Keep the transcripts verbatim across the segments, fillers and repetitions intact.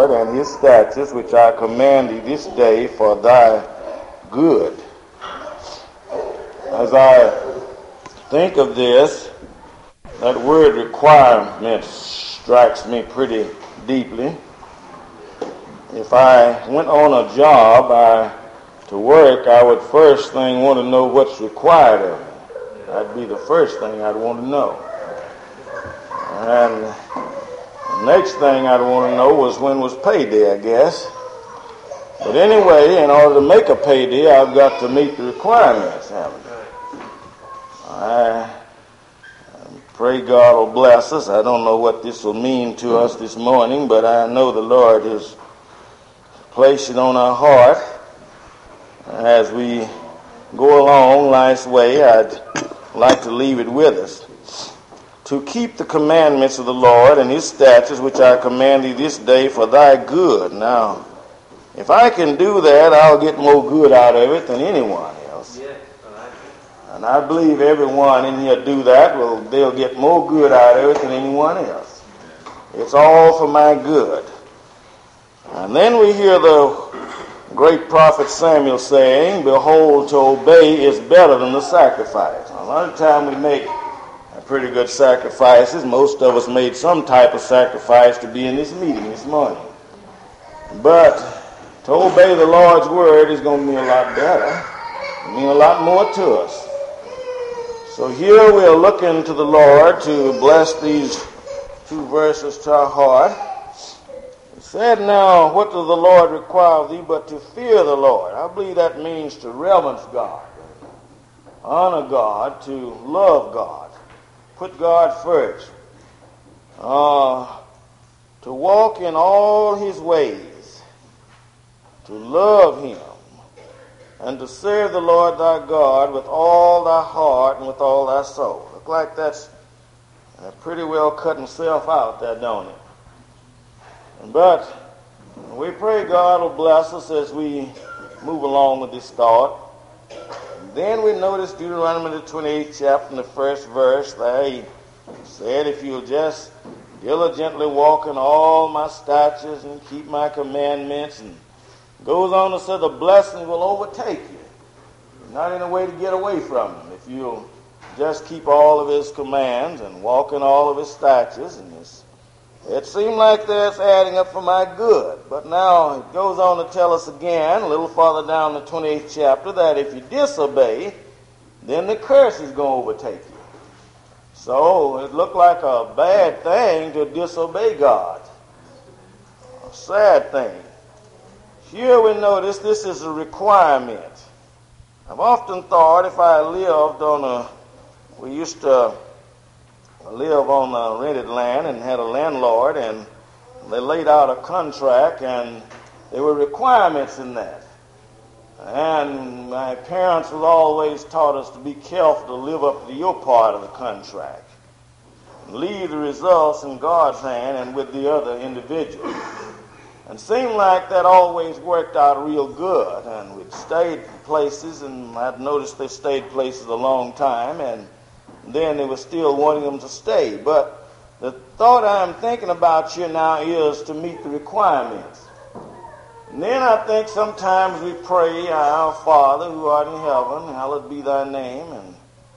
Lord and his statutes, which I command thee this day for thy good. As I think of this, that word requirement strikes me pretty deeply. If I went on a job I, to work, I would first thing want to know what's required of me. That'd be the first thing I'd want to know. And the next thing I'd want to know was when was payday, I guess. But anyway, in order to make a payday, I've got to meet the requirements, haven't I? I pray God will bless us. I don't know what this will mean to us this morning, but I know the Lord has placed it on our heart. As we go along life's way, I'd like to leave it with us. To keep the commandments of the Lord and his statutes, which I command thee this day for thy good. Now, if I can do that, I'll get more good out of it than anyone else. And I believe everyone in here do that, well, they'll get more good out of it than anyone else. It's all for my good. And then we hear the great prophet Samuel saying, behold, to obey is better than the sacrifice. Now, a lot of time we make pretty good sacrifices. Most of us made some type of sacrifice to be in this meeting this morning. But to obey the Lord's word is going to mean a lot better. It mean a lot more to us. So here we are looking to the Lord to bless these two verses to our heart. It said, now, what does the Lord require of thee but to fear the Lord? I believe that means to reverence God, honor God, to love God. Put God first. Uh, to walk in all his ways. To love him. And to serve the Lord thy God with all thy heart and with all thy soul. Look like that's uh, pretty well cutting self out there, don't it? But we pray God will bless us as we move along with this thought. Then we notice Deuteronomy the twenty-eighth chapter in the first verse there he said, if you'll just diligently walk in all my statutes and keep my commandments, and goes on to say the blessing will overtake you. There's not any way to get away from him if you'll just keep all of his commands and walk in all of his statutes. And this, it seemed like that's adding up for my good. But now it goes on to tell us again, a little farther down the twenty-eighth chapter, that if you disobey, then the curse is going to overtake you. So it looked like a bad thing to disobey God. A sad thing. Here we notice this is a requirement. I've often thought if I lived on a, we used to live on a rented land and had a landlord, and they laid out a contract, and there were requirements in that. And my parents have always taught us to be careful to live up to your part of the contract. Leave the results in God's hand and with the other individuals. And it seemed like that always worked out real good. And we'd stayed places, and I'd noticed they stayed places a long time, and then they were still wanting them to stay. But the thought I'm thinking about here now is to meet the requirements. And then I think sometimes we pray, our Father who art in heaven, hallowed be thy name, and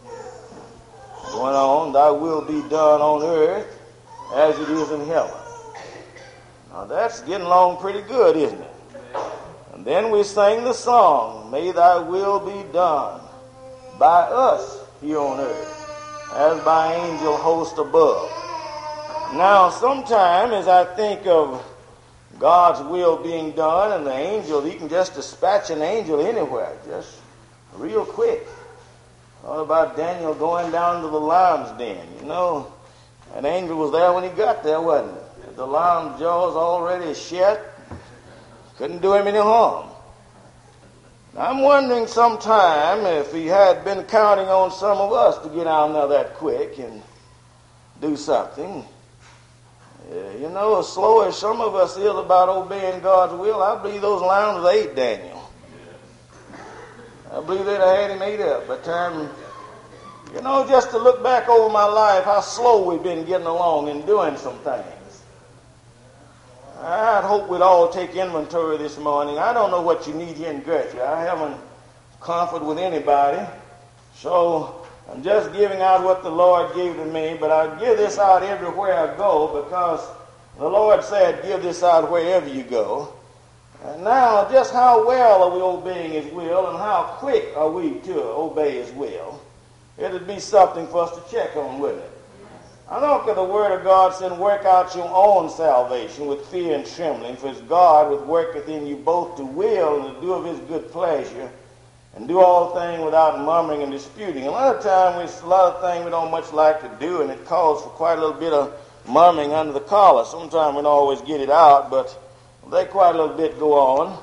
going on, thy will be done on earth as it is in heaven. Now that's getting along pretty good, isn't it? And then we sing the song, may thy will be done by us here on earth as by angel host above. Now sometime as I think of God's will being done and the angel, he can just dispatch an angel anywhere, just real quick. Thought about Daniel going down to the lion's den. You know, an angel was there when he got there, wasn't it? The lion's jaws already shut. Couldn't do him any harm. I'm wondering sometime if he had been counting on some of us to get down there that quick and do something. Yeah, you know, as slow as some of us is about obeying God's will, I believe those lions ate Daniel. I believe they'd have had him ate up. But um, you know, just to look back over my life, how slow we've been getting along and doing some things. I hope we'd all take inventory this morning. I don't know what you need here in Gertrude. I haven't comfort with anybody. So I'm just giving out what the Lord gave to me, but I give this out everywhere I go because the Lord said give this out wherever you go. And now, just how well are we obeying His will and how quick are we to obey His will? It would be something for us to check on, wouldn't it? I look at the Word of God saying, work out your own salvation with fear and trembling, for it's God which worketh in you both to will and to do of His good pleasure, and do all things without murmuring and disputing. A lot of times, a lot of things we don't much like to do, and it calls for quite a little bit of murmuring under the collar. Sometimes we don't always get it out, but they quite a little bit go on,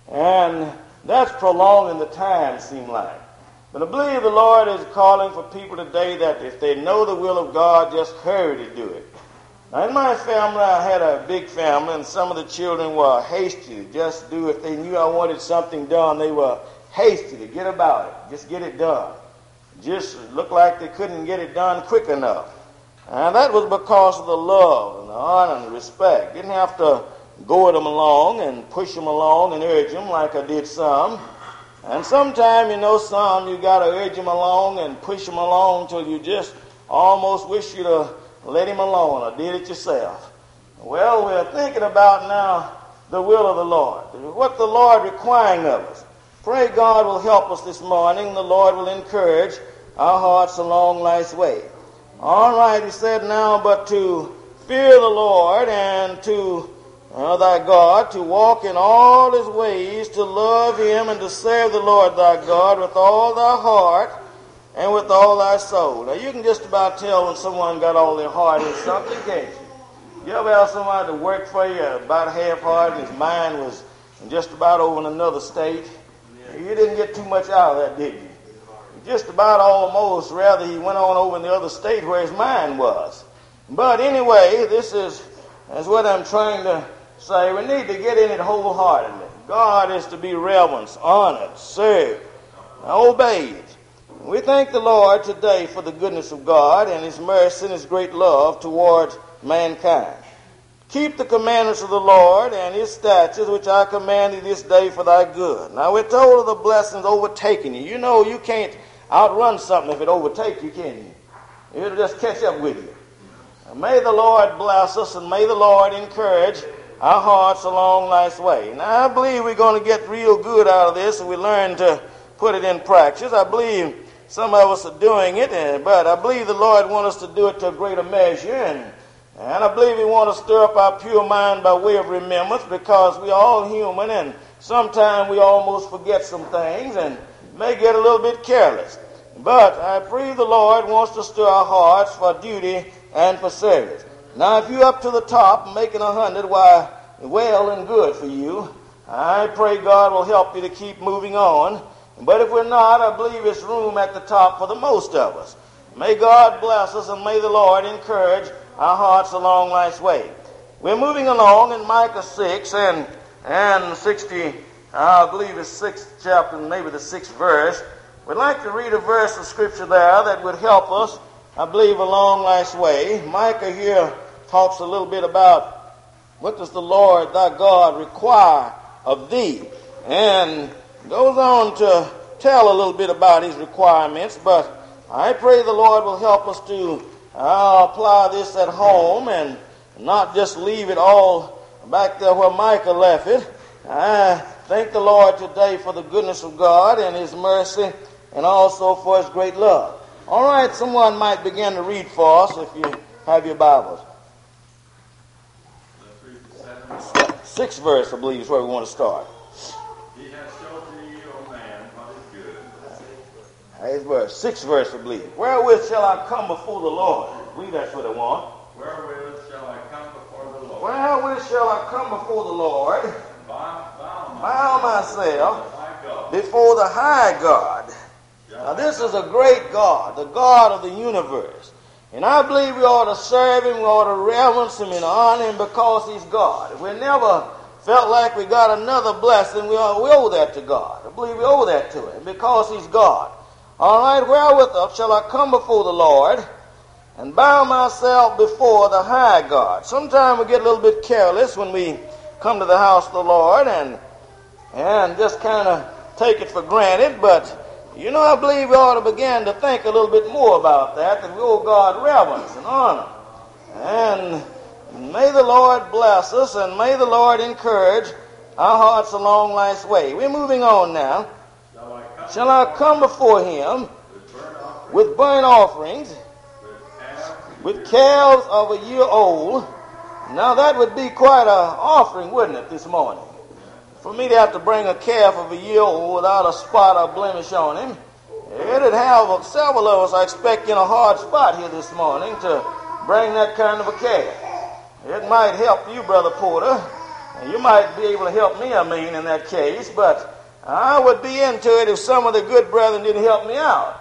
and that's prolonging the time, seem like. But I believe the Lord is calling for people today that if they know the will of God, just hurry to do it. Now, in my family, I had a big family, and some of the children were hasty to just do. If they knew I wanted something done, they were hasty to get about it, just get it done. Just looked like they couldn't get it done quick enough. And that was because of the love and the honor and the respect. Didn't have to goad them along and push them along and urge them like I did some. And sometimes, you know, some you got to urge them along and push them along till you just almost wish you'd have let him alone or did it yourself. Well, we're thinking about now the will of the Lord, what the Lord requiring of us. Pray God will help us this morning. The Lord will encourage our hearts along life's way. All right, he said now, but to fear the Lord and to uh, thy God, to walk in all his ways, to love him and to serve the Lord thy God with all thy heart and with all thy soul. Now, you can just about tell when someone got all their heart in something, can't you? You ever have somebody to work for you about half-hearted and his mind was just about over in another state? You didn't get too much out of that, did you? Just about almost, rather he went on over in the other state where his mind was. But anyway, this is, is what I'm trying to say. We need to get in it wholeheartedly. God is to be reverenced, honored, served, obeyed. We thank the Lord today for the goodness of God and his mercy and his great love towards mankind. Keep the commandments of the Lord and his statutes, which I command thee this day for thy good. Now, we're told of the blessings overtaking you. You know you can't outrun something if it overtakes you, can you? It'll just catch up with you. Now, may the Lord bless us and may the Lord encourage our hearts along life's way. Now, I believe we're going to get real good out of this and we learn to put it in practice. I believe some of us are doing it, but I believe the Lord wants us to do it to a greater measure, and And I believe we want to stir up our pure mind by way of remembrance, because we're all human and sometimes we almost forget some things and may get a little bit careless. But I pray the Lord wants to stir our hearts for duty and for service. Now, if you're up to the top making a hundred, why, well and good for you. I pray God will help you to keep moving on. But if we're not, I believe there's room at the top for the most of us. May God bless us and may the Lord encourage our hearts along life's way. We're moving along in Micah six and and sixty, I believe it's sixth chapter, maybe the sixth verse. We'd like to read a verse of scripture there that would help us, I believe, along life's way. Micah here talks a little bit about what does the Lord thy God require of thee, and goes on to tell a little bit about his requirements. But I pray the Lord will help us to I'll apply this at home and not just leave it all back there where Micah left it. I thank the Lord today for the goodness of God and his mercy and also for his great love. All right, someone might begin to read for us if you have your Bibles. Sixth verse, I believe, is where we want to start. He has showed thee, O man, what is good. Eighth verse, sixth verse, I believe. Wherewith shall I come before the Lord? I believe that's what I want. Wherewith shall I come before the Lord? Wherewith shall I come before the Lord? Bow, bow, Bow myself myself before the high God. Now, this is a great God, the God of the universe. And I believe we ought to serve him, we ought to reverence him and honor him because he's God. If we never felt like we got another blessing, we owe that to God. I believe we owe that to him because he's God. All right, wherewith shall I come before the Lord and bow myself before the high God. Sometimes we get a little bit careless when we come to the house of the Lord and and just kind of take it for granted, but you know, I believe we ought to begin to think a little bit more about that, that we owe God reverence and honor. And may the Lord bless us, and may the Lord encourage our hearts along life's way. We're moving on now. Shall I come, Shall I come before him with burnt offerings, with burnt offerings, with calves, with calves of a year old? Now that would be quite an offering, wouldn't it, this morning? For me to have to bring a calf of a year old without a spot or blemish on him, it'd have several of us, I expect, in a hard spot here this morning to bring that kind of a calf. It might help you, Brother Porter, and you might be able to help me, I mean, in that case, but I would be into it if some of the good brethren didn't help me out.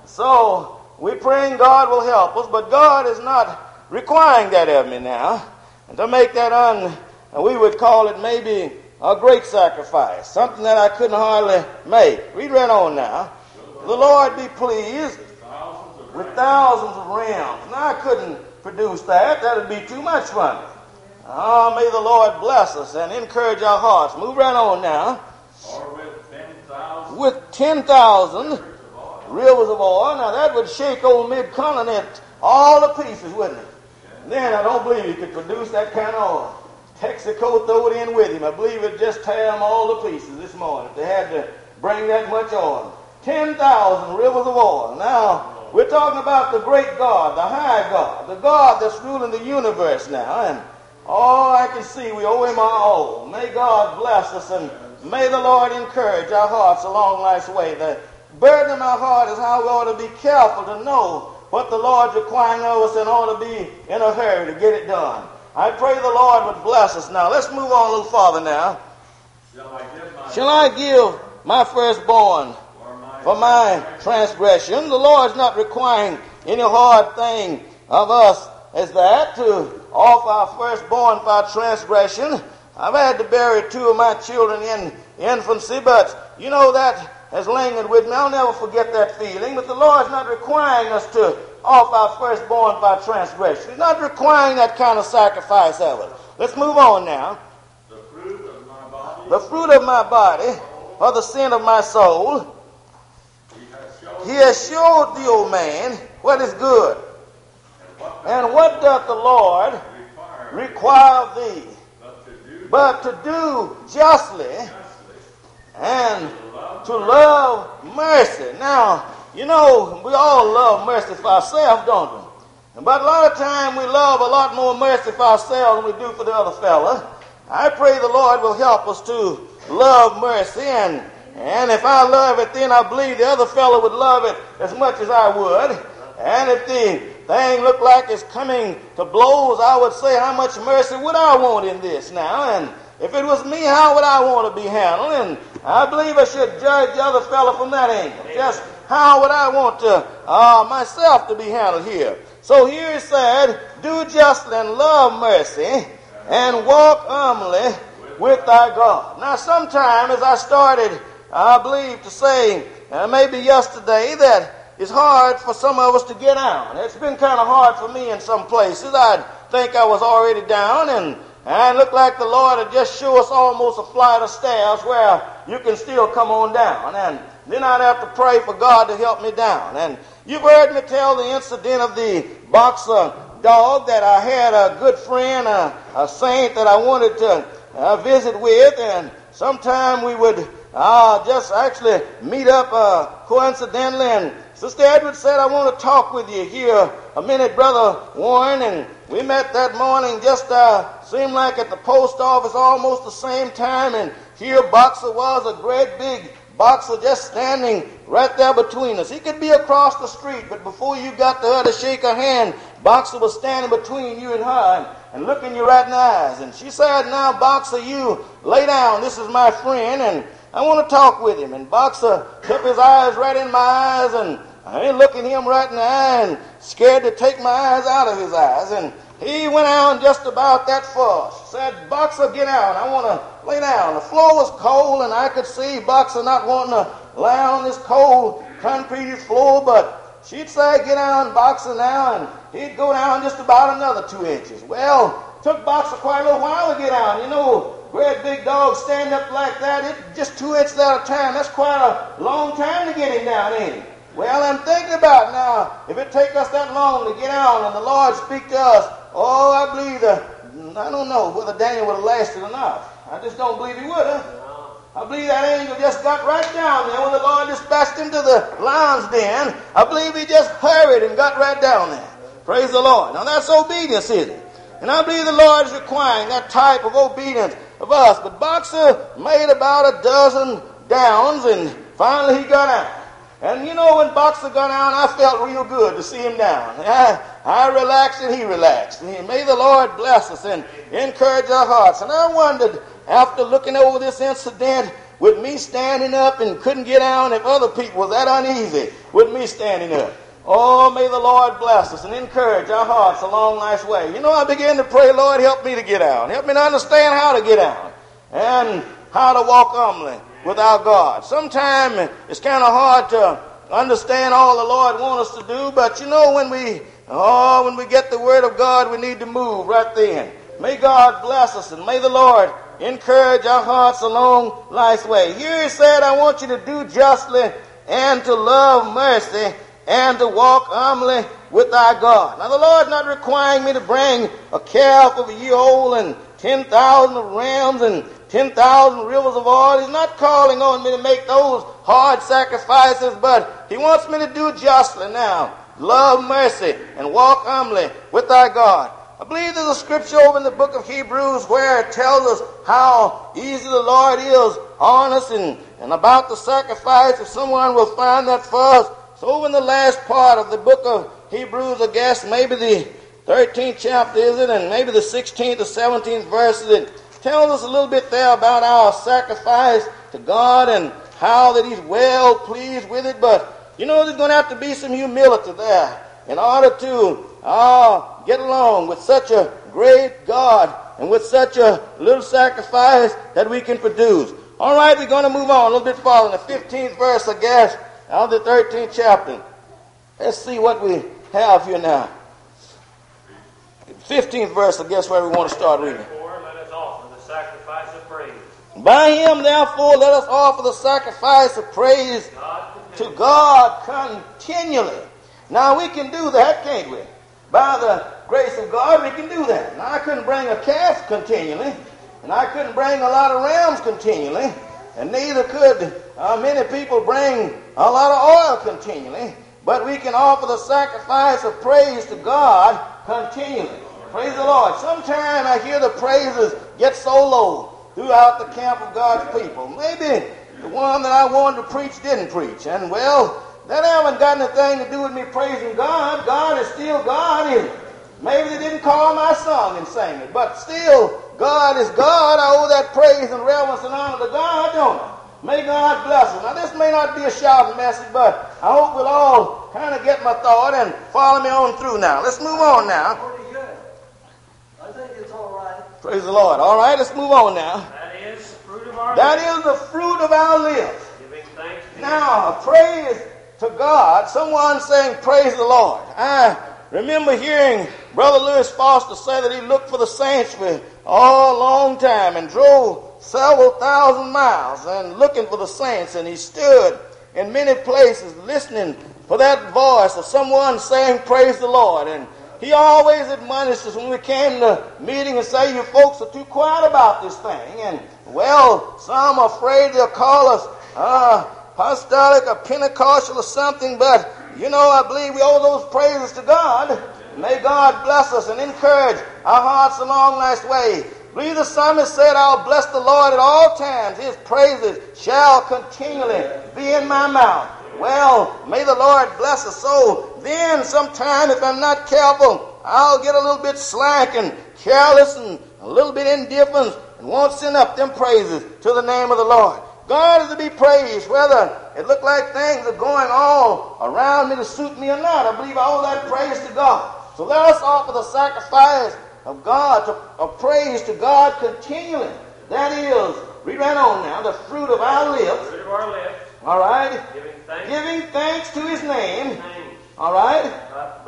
So we're praying God will help us, but God is not requiring that of me now. And to make that un, we would call it maybe a great sacrifice, something that I couldn't hardly make. Read right on now. The Lord be pleased with thousands of rams. Now I couldn't produce that. That would be too much for me. Oh, may the Lord bless us and encourage our hearts. Move right on now. or with ten thousand With ten thousand rivers of oil. Now that would shake old mid-continent all to pieces, wouldn't it? Then I don't believe he could produce that kind of oil. Texaco throw it in with him. I believe it'd just tear them all to pieces this morning if they had to bring that much oil. ten thousand rivers of oil. Now, we're talking about the great God, the high God, the God that's ruling the universe now. And all I can see, we owe him our all. May God bless us, and may the Lord encourage our hearts along life's way. The burden of my heart is how we ought to be careful to know what the Lord's requiring of us and ought to be in a hurry to get it done. I pray the Lord would bless us. Now, let's move on a little farther now. shall I give my Shall I give my firstborn or my for my transgression? The Lord's not requiring any hard thing of us as that to offer our firstborn for our transgression. I've had to bury two of my children in infancy, but you know that has lingered with me. I'll never forget that feeling. But the Lord's not requiring us to offer our firstborn for our transgression. He's not requiring that kind of sacrifice of us. Let's move on now. the fruit of my body, The fruit of my body, or the sin of my soul, he has showed he has showed thee, O man, what is good. And what doth the Lord required require of thee? but to do But to do justly justly, and to love mercy. Now, you know, we all love mercy for ourselves, don't we? But a lot of time we love a lot more mercy for ourselves than we do for the other fella. I pray the Lord will help us to love mercy, and, and if I love it, then I believe the other fella would love it as much as I would. And if the thing looked like it's coming to blows, I would say, how much mercy would I want in this now? And if it was me, how would I want to be handled? And I believe I should judge the other fellow from that angle. Just how would I want to uh, myself to be handled here? So here it said, do justly and love mercy and walk humbly with thy God. Now sometime as I started, I believe to say, uh, maybe yesterday, that it's hard for some of us to get down. It's been kind of hard for me in some places. I think I was already down, and and it looked like the Lord had just show us almost a flight of stairs where you can still come on down. And then I'd have to pray for God to help me down. And you've heard me tell the incident of the boxer dog that I had a good friend, a, a saint that I wanted to uh, visit with, and sometime we would uh, just actually meet up uh, coincidentally, and Sister Edwards said, I want to talk with you here a minute, Brother Warren. And we met that morning just uh, seemed like at the post office almost the same time. And here Boxer was, a great big Boxer just standing right there between us. He could be across the street, but before you got to her to shake her hand, Boxer was standing between you and her and looking you right in the eyes. And she said, now, Boxer, you lay down. This is my friend, and I want to talk with him. And Boxer took his eyes right in my eyes, and I ain't looking him right in the eye and scared to take my eyes out of his eyes. And he went out just about that far. Said, Boxer, get out. I want to lay down. The floor was cold, and I could see Boxer not wanting to lie on this cold concrete floor, but she'd say, get down, Boxer, now. And he'd go down just about another two inches. Well, took Boxer quite a little while to get down. You know, great big dog stand up like that, it just two inches at a time. That's quite a long time to get him down, ain't it? Well, I'm thinking about now, if it take us that long to get down and the Lord speak to us, oh, I believe the, I don't know whether Daniel would have lasted enough. I just don't believe he would have. I believe that angel just got right down there when the Lord dispatched him to the lion's den. I believe he just hurried and got right down there. Praise the Lord. Now that's obedience, isn't it? And I believe the Lord is requiring that type of obedience of us. But Boxer made about a dozen downs and finally he got out. And you know, when Boxer got down, I felt real good to see him down. I, I relaxed and he relaxed. And may the Lord bless us and encourage our hearts. And I wondered, after looking over this incident, with me standing up and couldn't get down, if other people were that uneasy with me standing up. Oh, may the Lord bless us and encourage our hearts along life's way. You know, I began to pray, Lord, help me to get down. Help me to understand how to get down and how to walk humbly with our God. Sometimes it's kind of hard to understand all the Lord wants us to do, but you know, when we, oh, when we get the Word of God, we need to move right then. May God bless us and may the Lord encourage our hearts along life's way. Here he said, I want you to do justly and to love mercy and to walk humbly with our God. Now the Lord's not requiring me to bring a calf of a year old and ten thousand of rams and ten thousand rivers of oil. He's not calling on me to make those hard sacrifices, but he wants me to do justly now. Love mercy and walk humbly with our God. I believe there's a scripture over in the book of Hebrews where it tells us how easy the Lord is on us and, and about the sacrifice. If someone will find that for us. So over in the last part of the book of Hebrews, I guess, maybe the thirteenth chapter is it, and maybe the sixteenth or seventeenth verse, it tells us a little bit there about our sacrifice to God and how that he's well pleased with it. But, you know, there's going to have to be some humility there in order to uh, get along with such a great God and with such a little sacrifice that we can produce. All right, we're going to move on a little bit farther. In the fifteenth verse, I guess, out of the thirteenth chapter. Let's see what we have here now. fifteenth verse, I guess, where we want to start reading. Therefore, let us offer the sacrifice of praise. By him, therefore, let us offer the sacrifice of praise God to God continually. Now, we can do that, can't we? By the grace of God, we can do that. Now, I couldn't bring a calf continually, and I couldn't bring a lot of rams continually, and neither could uh, many people bring a lot of oil continually, but we can offer the sacrifice of praise to God continually. Praise the Lord. Sometimes I hear the praises get so low throughout the camp of God's people. Maybe the one that I wanted to preach didn't preach, and well, that haven't got anything to do with me praising God. God is still God, isn't it? Maybe they didn't call my song and sing it, but still, God is God. I owe that praise and reverence and honor to God, don't I? May God bless us. Now, this may not be a shouting message, but I hope we'll all kind of get my thought and follow me on through now. Let's move on now. Pretty good. I think it's all right. Praise the Lord. All right, let's move on now. That is the fruit of our That lips. is the fruit of our lips. Giving thanks to Now, praise to God. Someone saying, praise the Lord. I remember hearing Brother Lewis Foster say that he looked for the saints for a long time and drove several thousand miles and looking for the saints, and he stood in many places listening for that voice of someone saying, praise the Lord. And he always admonished us when we came to meeting and say, you folks are too quiet about this thing. And, well, some are afraid they'll call us uh, apostolic or Pentecostal or something, but, you know, I believe we owe those praises to God. May God bless us and encourage our hearts along life's way. I believe the psalmist said, I'll bless the Lord at all times. His praises shall continually be in my mouth. Well, may the Lord bless us. So then sometime, if I'm not careful, I'll get a little bit slack and careless and a little bit indifferent and won't send up them praises to the name of the Lord. God is to be praised, whether it look like things are going all around me to suit me or not. I believe I owe that praise to God. So let us offer the sacrifice of God, to, of praise to God continually. That is, read right on now, the fruit of our the lips. fruit of our lips. All right. Giving thanks. Giving thanks to his name. Thanks. All right. But, but to do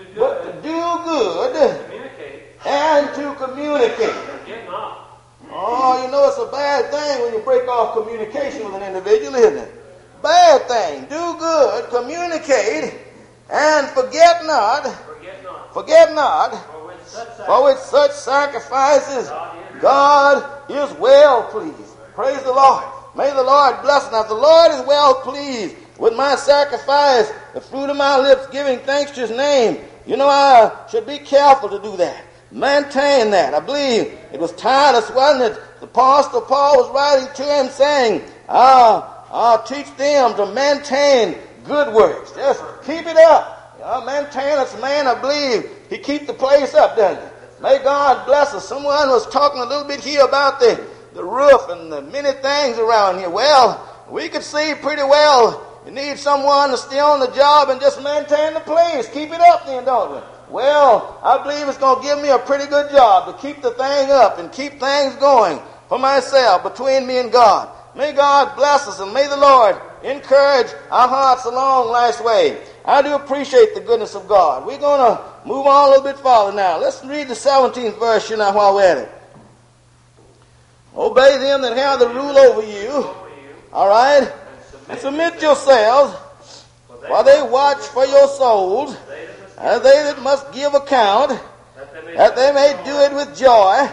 do but good, to do good communicate, and to communicate. forget not. Oh, you know it's a bad thing when you break off communication with an individual, isn't it? Bad thing. Do good, communicate, and forget not, Forget not. forget not, For with such for with such sacrifices God is well pleased. Praise the Lord. May the Lord bless. Now, if the Lord is well pleased with my sacrifice, the fruit of my lips, giving thanks to his name, you know, I should be careful to do that. Maintain that. I believe it was Titus, wasn't it? The Apostle Paul was writing to him saying, I'll, I'll teach them to maintain good works. Just keep it up. You know, maintenance man, I believe, he keep the place up, doesn't he? May God bless us. Someone was talking a little bit here about the, the roof and the many things around here. Well, we could see pretty well you need someone to stay on the job and just maintain the place. Keep it up then, don't we? Well, I believe it's going to give me a pretty good job to keep the thing up and keep things going for myself between me and God. May God bless us and may the Lord encourage our hearts along life's way. I do appreciate the goodness of God. We're going to move on a little bit farther now. Let's read the seventeenth verse here now while we're at it. Obey them that have the rule over you. All right? And submit yourselves, while they watch for your souls, as they that must give account, that they may do it with joy,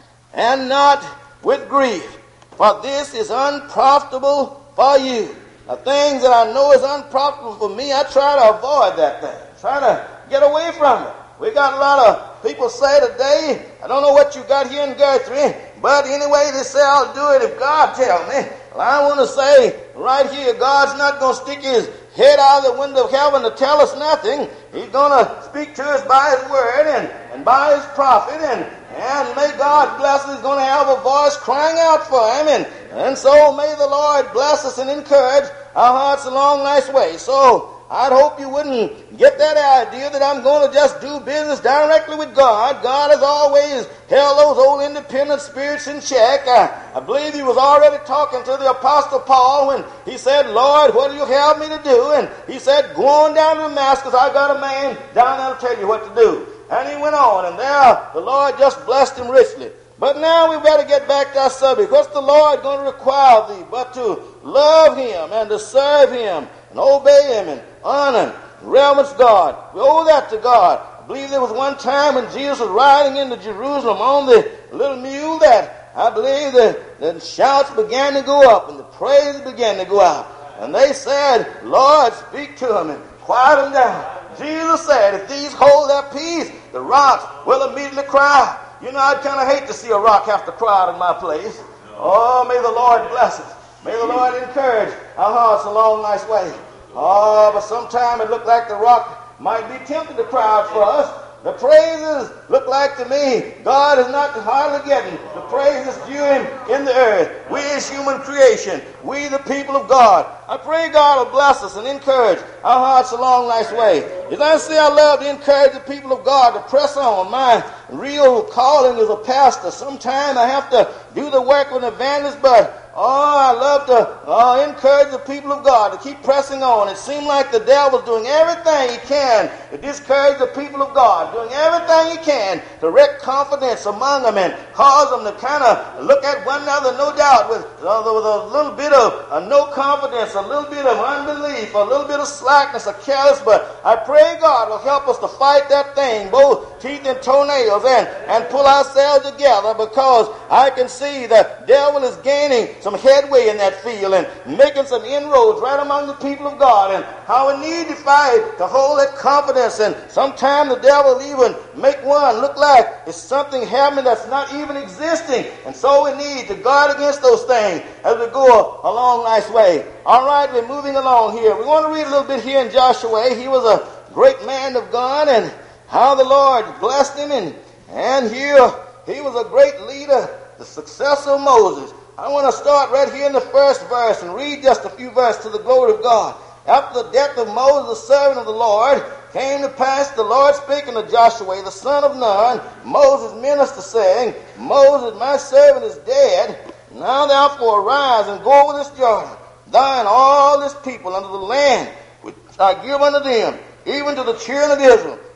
and not with grief. For this is unprofitable for you. The things that I know is unprofitable for me, I try to avoid that thing. Try to get away from it. We got a lot of people say today, I don't know what you got here in Guthrie, but anyway, they say I'll do it if God tells me. Well, I want to say right here, God's not going to stick his head out of the window of heaven to tell us nothing. He's going to speak to us by his word and, and by his prophet, and, and may God bless us. He's going to have a voice crying out for him, and, and so may the Lord bless us and encourage our hearts along life's way. So I'd hope you wouldn't get that idea that I'm going to just do business directly with God. God has always held those old independent spirits in check. I, I believe he was already talking to the Apostle Paul when he said, Lord, what do you have me to do? And he said, go on down to Damascus. I got a man down there to tell you what to do. And he went on, and there the Lord just blessed him richly. But now we better get back to our subject. What's the Lord going to require of thee but to love him and to serve him and obey him and honor him, reverence God? We owe that to God. I believe there was one time when Jesus was riding into Jerusalem on the little mule that I believe the, the shouts began to go up and the praise began to go out. And they said, Lord, speak to him and quiet him down. Jesus said, if these hold their peace, the rocks will immediately cry out. You know, I'd kind of hate to see a rock have to cry out in my place. Oh, may the Lord bless us. May the Lord encourage our hearts along life's way. Oh, but sometime it looked like the rock might be tempted to cry out for us. The praises look like to me God is not hardly getting the praises due him in the earth. We as human creation, we the people of God. I pray God will bless us and encourage our hearts along life's way. As I say, I love to encourage the people of God to press on. My real calling as a pastor. Sometimes I have to do the work of an evangelist, but oh, I love to uh, encourage the people of God to keep pressing on. It seems like the devil's doing everything he can to discourage the people of God, doing everything he can to wreck confidence among them and cause them to kind of look at one another, no doubt, with, uh, with a little bit of uh, no confidence, a little bit of unbelief, a little bit of slackness, or careless. But I pray God will help us to fight that thing, both teeth and toenails, and, and pull ourselves together, because I can see the devil is gaining some headway in that field and making some inroads right among the people of God, and how we need to fight to hold that confidence. And sometimes the devil even make one look like it's something happening that's not even existing, and so we need to guard against those things as we go along life's way. All right, we're moving along here. We want to read a little bit here in Joshua. He was a great man of God, and how the Lord blessed him, and, and here he was a great leader, the successor of Moses. I want to start right here in the first verse and read just a few verses to the glory of God. After the death of Moses, the servant of the Lord, came to pass, the Lord speaking to Joshua, the son of Nun, Moses' minister, saying, Moses, my servant, is dead. Now therefore arise and go over this Jordan, thou and all this people, unto the land which I give unto them, even to the children of Israel.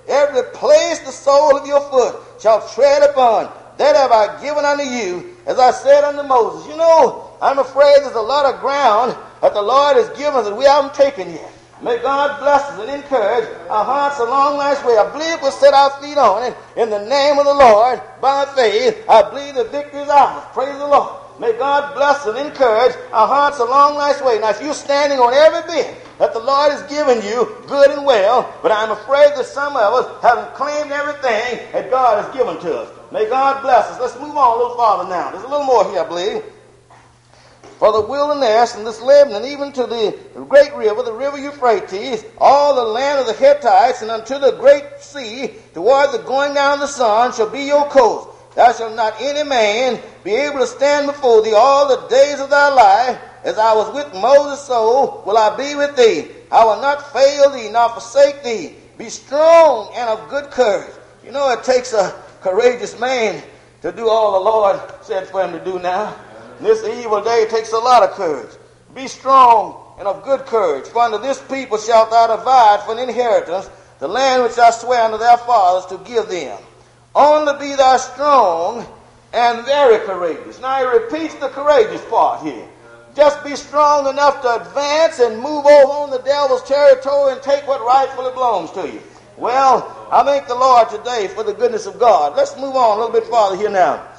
every place the sole of your foot shall tread upon, that have I given unto you, as I said unto Moses. You know, I'm afraid there's a lot of ground that the Lord has given us that we haven't taken yet. May God bless us and encourage our hearts along life's way. I believe we'll set our feet on it in the name of the Lord by faith. I believe the victory is ours. Praise the Lord. May God bless and encourage our hearts along life's way. Now, if you're standing on every bit that the Lord has given you, good and well, but I'm afraid that some of us haven't claimed everything that God has given to us. May God bless us. Let's move on a little farther now. There's a little more here, I believe. For the wilderness and this Lebanon, even to the great river, the river Euphrates, all the land of the Hittites, and unto the great sea, toward the going down of the sun, shall be your coast. Thou shalt not any man be able to stand before thee all the days of thy life. As I was with Moses, so will I be with thee. I will not fail thee, nor forsake thee. Be strong and of good courage. You know, it takes a courageous man to do all the Lord said for him to do now. This evil day takes a lot of courage. Be strong and of good courage, for unto this people shalt thou divide for an inheritance the land which I swear unto their fathers to give them. Only be thou strong and very courageous. Now he repeats the courageous part here. Just be strong enough to advance and move over on the devil's territory and take what rightfully belongs to you. Well, I thank the Lord today for the goodness of God. Let's move on a little bit farther here now.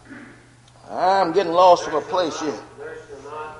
I'm getting lost from a place here. There shall not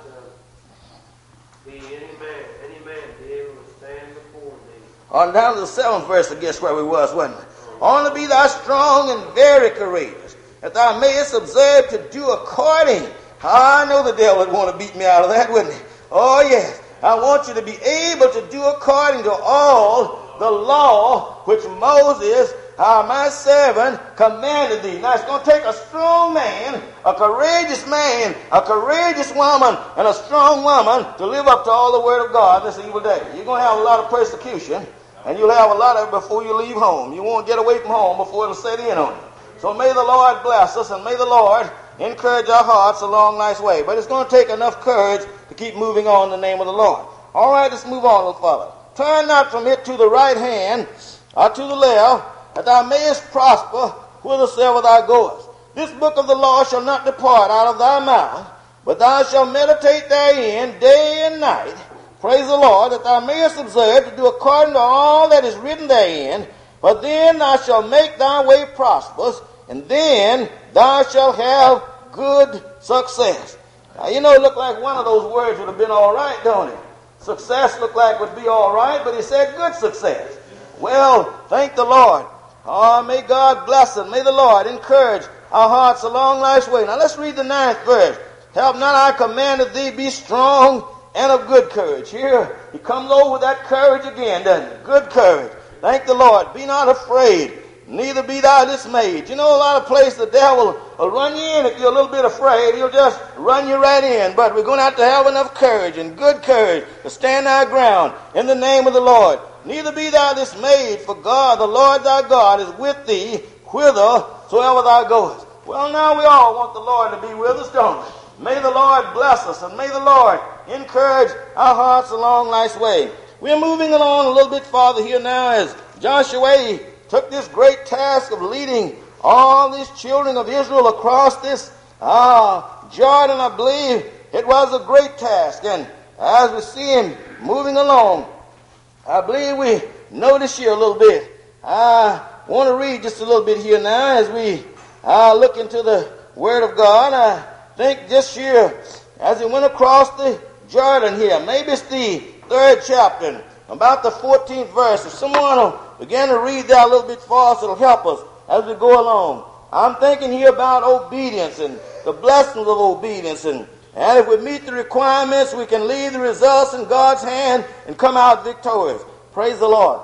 uh, be any man, any man be able to stand before thee. On down to the seventh verse, I guess where we was, wasn't it? Only be thou strong and very courageous, that thou mayest observe to do according. I know the devil would want to beat me out of that, wouldn't he? Oh, yes. I want you to be able to do according to all the law which Moses, uh, my servant, commanded thee. Now, it's going to take a strong man, a courageous man, a courageous woman, and a strong woman to live up to all the word of God this evil day. You're going to have a lot of persecution, and you'll have a lot of it before you leave home. You won't get away from home before it'll set in on you. So may the Lord bless us, and may the Lord encourage our hearts along life's way. But it's going to take enough courage to keep moving on in the name of the Lord. All right, let's move on a little further. Turn not from it to the right hand or to the left, that thou mayest prosper whithersoever thou goest. This book of the law shall not depart out of thy mouth, but thou shalt meditate therein day and night. Praise the Lord, that thou mayest observe to do according to all that is written therein. For then thou shalt make thy way prosperous, and then thou shalt have good success. Now, you know, it looked like one of those words would have been all right, don't it? Success looked like would be all right, but he said good success. Well, thank the Lord. Oh, may God bless and may the Lord encourage our hearts along life's way. Now, let's read the ninth verse. Have not I commanded thee, be strong and of good courage. Here, he comes over with that courage again, doesn't he? Good courage. Thank the Lord. Be not afraid, neither be thou dismayed. You know, a lot of places the devil will run you in if you're a little bit afraid. He'll just run you right in. But we're going to have to have enough courage and good courage to stand our ground in the name of the Lord. Neither be thou dismayed, for God, the Lord thy God, is with thee whithersoever thou goest. Well, now we all want the Lord to be with us, don't we? May the Lord bless us, and may the Lord encourage our hearts along life's way. We're moving along a little bit farther here now as Joshua took this great task of leading all these children of Israel across this uh, Jordan. I believe it was a great task. And as we see him moving along, I believe we notice here a little bit. I want to read just a little bit here now as we uh, look into the Word of God. I think this year, as he went across the Jordan here, maybe it's the third chapter, about the fourteenth verse. If someone will begin to read that a little bit for us, it'll help us as we go along. I'm thinking here about obedience and the blessings of obedience. And, and if we meet the requirements, we can leave the results in God's hand and come out victorious. Praise the Lord.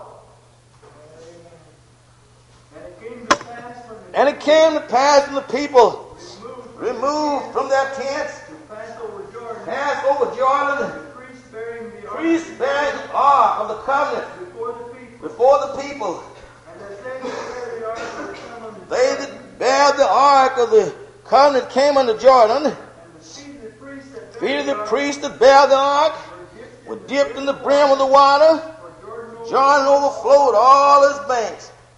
And it came to pass when the And it came to pass when the people removed from their tents, to pass over Jordan, passed over Jordan, the priests bearing the ark priests bearing the ark of the covenant before the people, before the people. and that they that bear the ark were come unto They Jordan, that bare the ark of the covenant came unto Jordan. and the feet of the priests that Feet bare of the the ark priests that bare the ark were were dipped dipped in the brim of the water. for Jordan over. Jordan overflowed all his banks.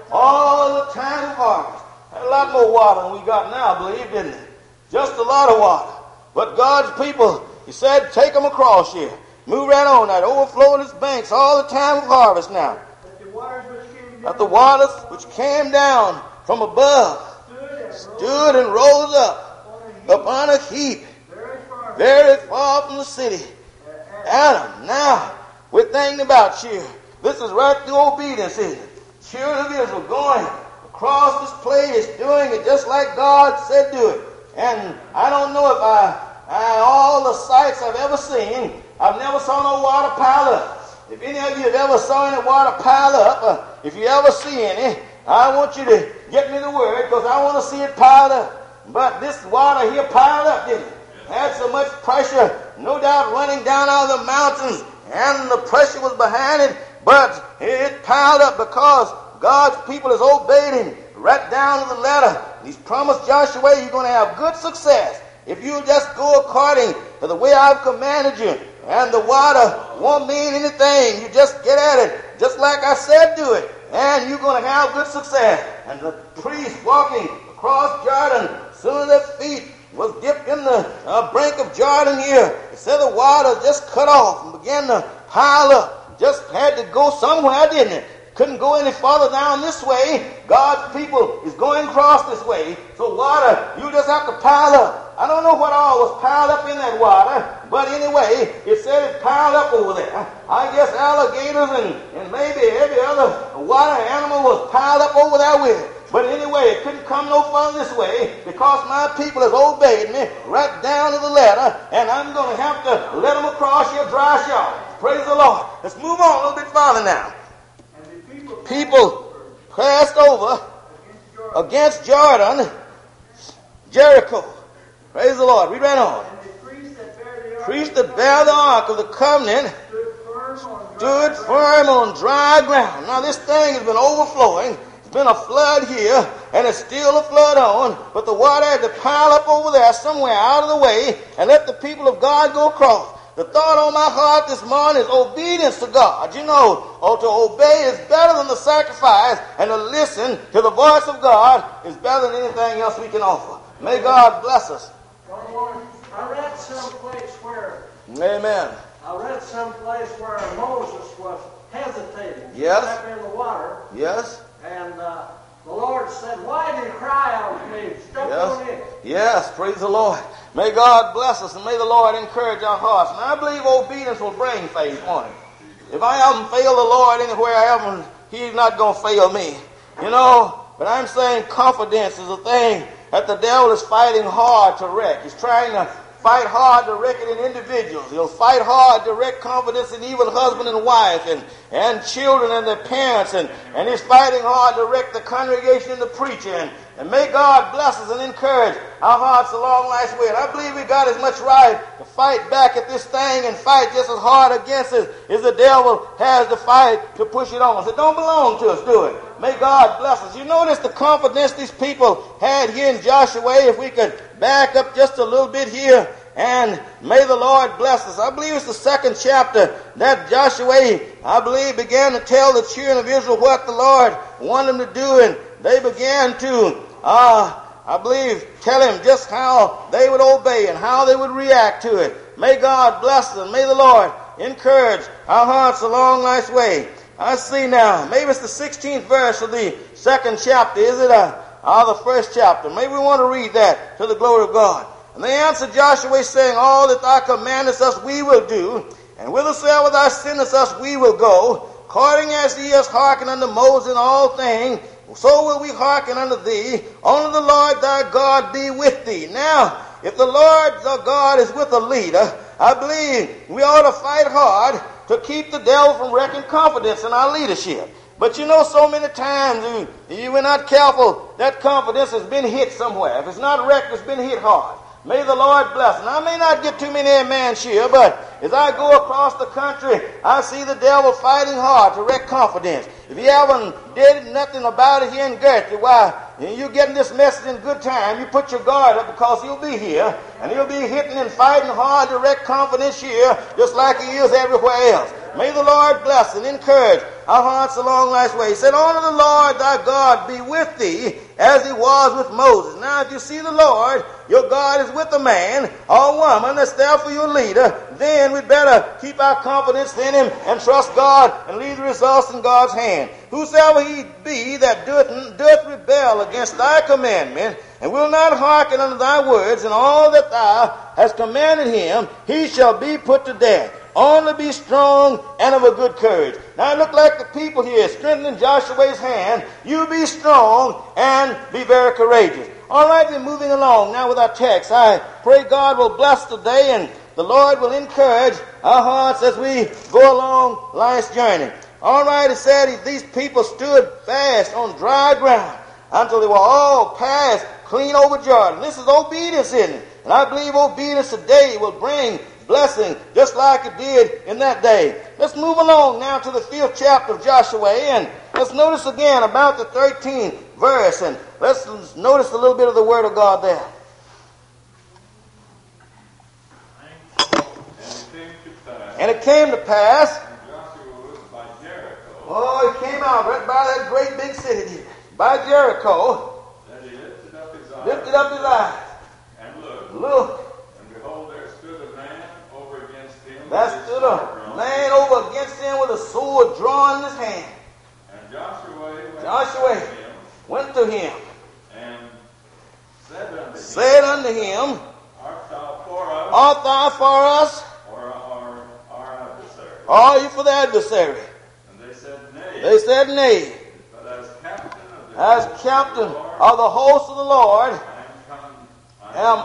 all the time of harvest. Had a lot more water than we got now, I believe, didn't it? Just a lot of water. But God's people, he said, take them across here. Move right on that, overflowing its banks all the time of harvest now. That the waters which came down, That the waters which came down from above stood and rose up upon a heap very far, very far from the city. Adam, now, we're thinking about you. This is right through obedience, isn't it? Children of Israel going across this place, doing it just like God said do it. And I don't know if I, I all the sights I've ever seen, I've never saw no water pile up. If any of you have ever saw any water pile up, uh, if you ever see any, I want you to get me the word because I want to see it piled up. But this water here piled up, didn't it? Had so much pressure, no doubt running down out of the mountains, and the pressure was behind it, but it piled up because God's people has obeyed him right down to the letter. He's promised Joshua you're going to have good success if you just go according to the way I've commanded you. And the water won't mean anything. You just get at it just like I said do it, and you're going to have good success. And the priest walking across Jordan, soon as their feet was dipped in the uh, brink of Jordan here, it said the water just cut off and began to pile up. Just had to go somewhere, didn't it? Couldn't go any farther down this way. God's people is going across this way. So water, you just have to pile up. I don't know what all was piled up in that water, but anyway, it said it piled up over there. I guess alligators and, and maybe every other water animal was piled up over there with it. But anyway, it couldn't come no further this way because my people has obeyed me right down to the letter, and I'm going to have to let them across your dry shore. Praise the Lord. Let's move on a little bit farther now. People passed over against Jordan, Jericho. Praise the Lord. Read right on. and the priests that bear the ark Priests that bear the ark of the covenant stood firm on dry stood firm on dry ground. Now this thing has been overflowing. It's been a flood here, and it's still a flood on, but the water had to pile up over there somewhere out of the way and let the people of God go across. The thought on my heart this morning is obedience to God. You know, or to obey is better than the sacrifice, and to listen to the voice of God is better than anything else we can offer. May God bless us. Brother Lord, I read some place where Amen. I read some place where Moses was hesitating to Yes. step in the water, Yes. and uh, the Lord said, "Why do you cry out to me? Step on in." Yes. Yes. Praise the Lord. May God bless us, and may the Lord encourage our hearts. And I believe obedience will bring faith, won't it? If I haven't failed the Lord anywhere I haven't, He's not going to fail me. You know, but I'm saying confidence is a thing that the devil is fighting hard to wreck. He's trying to fight hard to wreck it in individuals. He'll fight hard to wreck confidence in even husband and wife and, and children and their parents. And, and he's fighting hard to wreck the congregation and the preacher. And, and may God bless us and encourage our hearts along life's way. And I believe we got as much right to fight back at this thing and fight just as hard against it as the devil has to fight to push it on us. It don't belong to us, do it? May God bless us. You notice the confidence these people had here in Joshua. If we could back up just a little bit here, and may the Lord bless us. I believe it's the second chapter that Joshua, I believe, began to tell the children of Israel what the Lord wanted them to do, and they began to, uh, I believe, tell him just how they would obey and how they would react to it. May God bless us, and may the Lord encourage our hearts along life's way. I see now, maybe it's the sixteenth verse of the second chapter. Is it uh, uh, the first chapter? Maybe we want to read that to the glory of God. And they answered Joshua, saying, All that thou commandest us we will do, and whithersoever thou sendest us we will go, according as he has hearkened unto Moses in all things, so will we hearken unto thee. Only the Lord thy God be with thee. Now, if the Lord thy God is with a leader, I believe we ought to fight hard to keep the devil from wrecking confidence in our leadership. But you know, so many times, if you were not careful, that confidence has been hit somewhere. If it's not wrecked, it's been hit hard. May the Lord bless. And I may not get too many amens here, but as I go across the country, I see the devil fighting hard to wreck confidence. If you haven't did nothing about it here in Gertrude, why, you're getting this message in good time. You put your guard up because he'll be here, and he'll be hitting and fighting hard to wreck confidence here, just like he is everywhere else. May the Lord bless and encourage our hearts along life's way. He said, honor the Lord thy God be with thee as he was with Moses. Now, if you see the Lord, your God is with a man or woman that's there for your leader, then we'd better keep our confidence in him and trust God and leave the results in God's hand. Whosoever he be that doth, doth rebel against thy commandment, and will not hearken unto thy words, and all that thou hast commanded him, he shall be put to death. Only be strong and of a good courage. Now it looked like the people here strengthening Joshua's hand. You be strong and be very courageous. All right, we're moving along now with our text. I pray God will bless today and the Lord will encourage our hearts as we go along life's journey. All right, it said these people stood fast on dry ground until they were all passed clean over Jordan. This is obedience, isn't it? And I believe obedience today will bring blessing just like it did in that day. Let's move along now to the fifth chapter of Joshua, and let's notice again about the thirteenth verse, and let's notice a little bit of the word of God there. And it came to pass, oh, he came out right by that great big city here, by Jericho, that he lifted up his eyes, lifted up his eyes, and looked, looked, and behold, there stood a man over against him. there with his stood sword a drawn. man over against him with a sword drawn in his hand. And Joshua went Joshua to him, went to him, and said unto him, said unto him, Art thou for us, art thou for us, or are our adversary? or are you for the adversary? And they said, Nay. They said, nay. But as captain of the As host captain of the Lord, of the host of the Lord, I am come. I am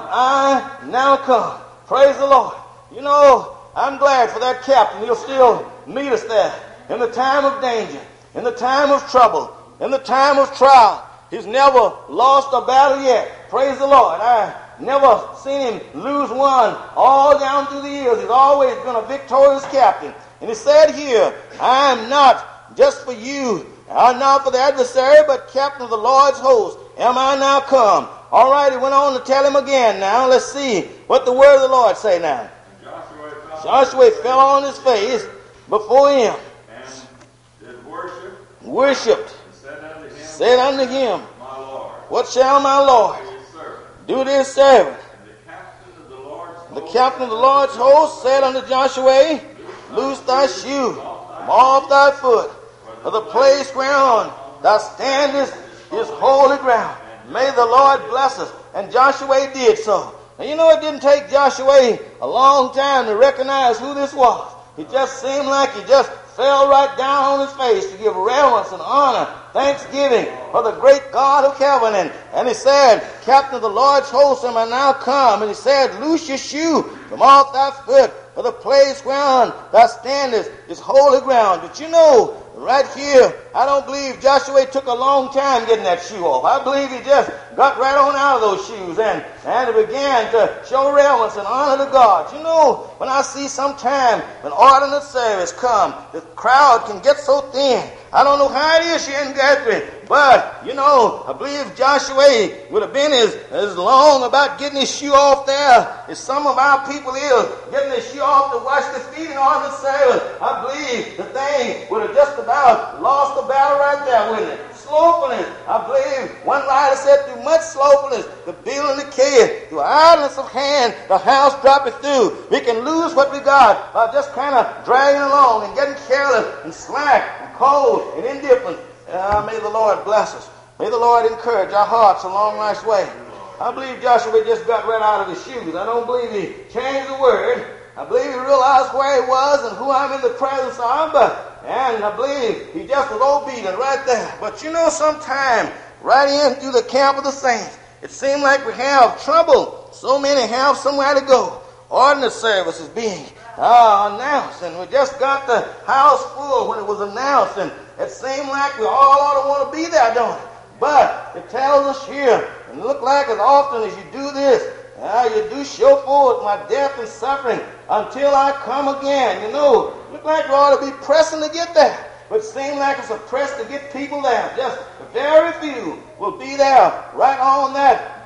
I now come. Praise the Lord. You know, I'm glad for that captain. He'll still meet us there in the time of danger, in the time of trouble, in the time of trial. He's never lost a battle yet. Praise the Lord. I never seen him lose one all down through the years. He's always been a victorious captain. And he said here, I am not just for you, I'm not for the adversary, but captain of the Lord's host. Am I now come? All right, he went on to tell him again now. Let's see what the word of the Lord say now. And Joshua fell, Joshua fell on his face before him, and did worship, worshipped, and said unto him, said unto him, My Lord, what shall my Lord to his servant. do to his servant? And the captain of the Lord's The host captain of the Lord's host said unto Joshua, loose thy shoe from off thy foot, for the place whereon thou standest is holy ground. May the Lord bless us. And Joshua did so. Now you know it didn't take Joshua a long time to recognize who this was. It just seemed like he just fell right down on his face to give reverence and honor, thanksgiving for the great God of heaven. And, and he said, Captain of the Lord's host, am I now come? And he said, loose your shoe from off thy foot, for the place whereon thou standest is holy ground. But you know, right here, I don't believe Joshua took a long time getting that shoe off. I believe he just got right on out of those shoes and, and he began to show reverence and honor to God. You know, when I see sometime when ordinance service come, the crowd can get so thin. I don't know how it is here in Guthrie, but, you know, I believe Joshua would have been as, as long about getting his shoe off there as some of our people is getting their shoe off to wash their feet in ordinance service. I believe the thing would have just about lost the battle right there, wouldn't it? Slothfulness. I believe one writer said, through much slothfulness, the building decayeth. Through idleness of hand, the house droppeth through. We can lose what we got by just kind of dragging along and getting careless and slack and cold and indifferent. Uh, may the Lord bless us. May the Lord encourage our hearts along life's way. I believe Joshua just got right out of his shoes. I don't believe he changed the word. I believe he realized where he was and who I'm in the presence of, but and I believe he just was obedient right there. But you know, sometime right in through the camp of the saints, it seemed like we have trouble. So many have somewhere to go. Ordinance service is being uh, announced, and we just got the house full when it was announced, and it seemed like we all ought to want to be there, don't it? But it tells us here, and it look like as often as you do this, uh, you do show forth my death and suffering until I come again. You know, look like we ought to be pressing to get there. But it seems like it's a press to get people there. Just very few will be there right on that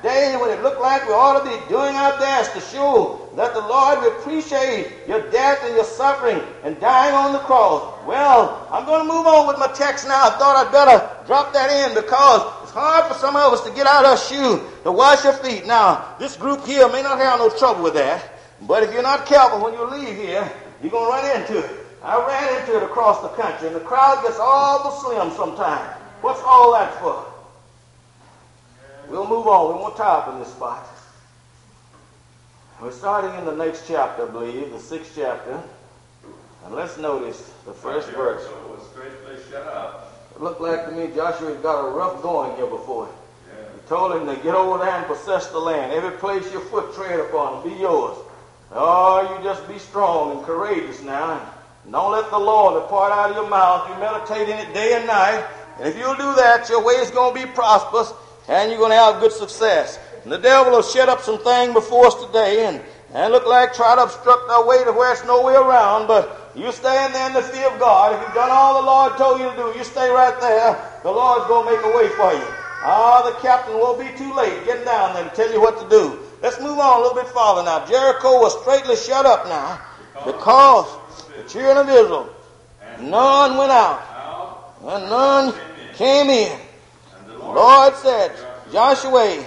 day when it looked like we ought to be doing our best to show that the Lord will appreciate your death and your suffering and dying on the cross. Well, I'm going to move on with my text now. I thought I'd better drop that in because it's hard for some of us to get out our shoe to wash your feet. Now, this group here may not have no trouble with that, but if you're not careful when you leave here, you're going to run into it. I ran into it across the country, and the crowd gets all the slim sometimes. What's all that for? We'll move on. We won't tie up in this spot. We're starting in the next chapter, I believe, the sixth chapter. And let's notice the first verse. Jericho was straightly shut up. It looked like to me Joshua's got a rough going here before him. He told him to get over there and possess the land. Every place your foot tread upon will be yours. Oh, you just be strong and courageous now. And don't let the Lord depart out of your mouth. You meditate in it day and night. And if you'll do that, your way is going to be prosperous and you're going to have good success. And the devil will set up some things before us today and, and look like try to obstruct our way to where it's no way around. But you stand there in the fear of God. If you've done all the Lord told you to do, you stay right there. The Lord's going to make a way for you. Ah, the captain will be too late getting down there to tell you what to do. Let's move on a little bit farther now. Jericho was straightly shut up now because the children of Israel, none went out and none came in. The Lord said, Joshua,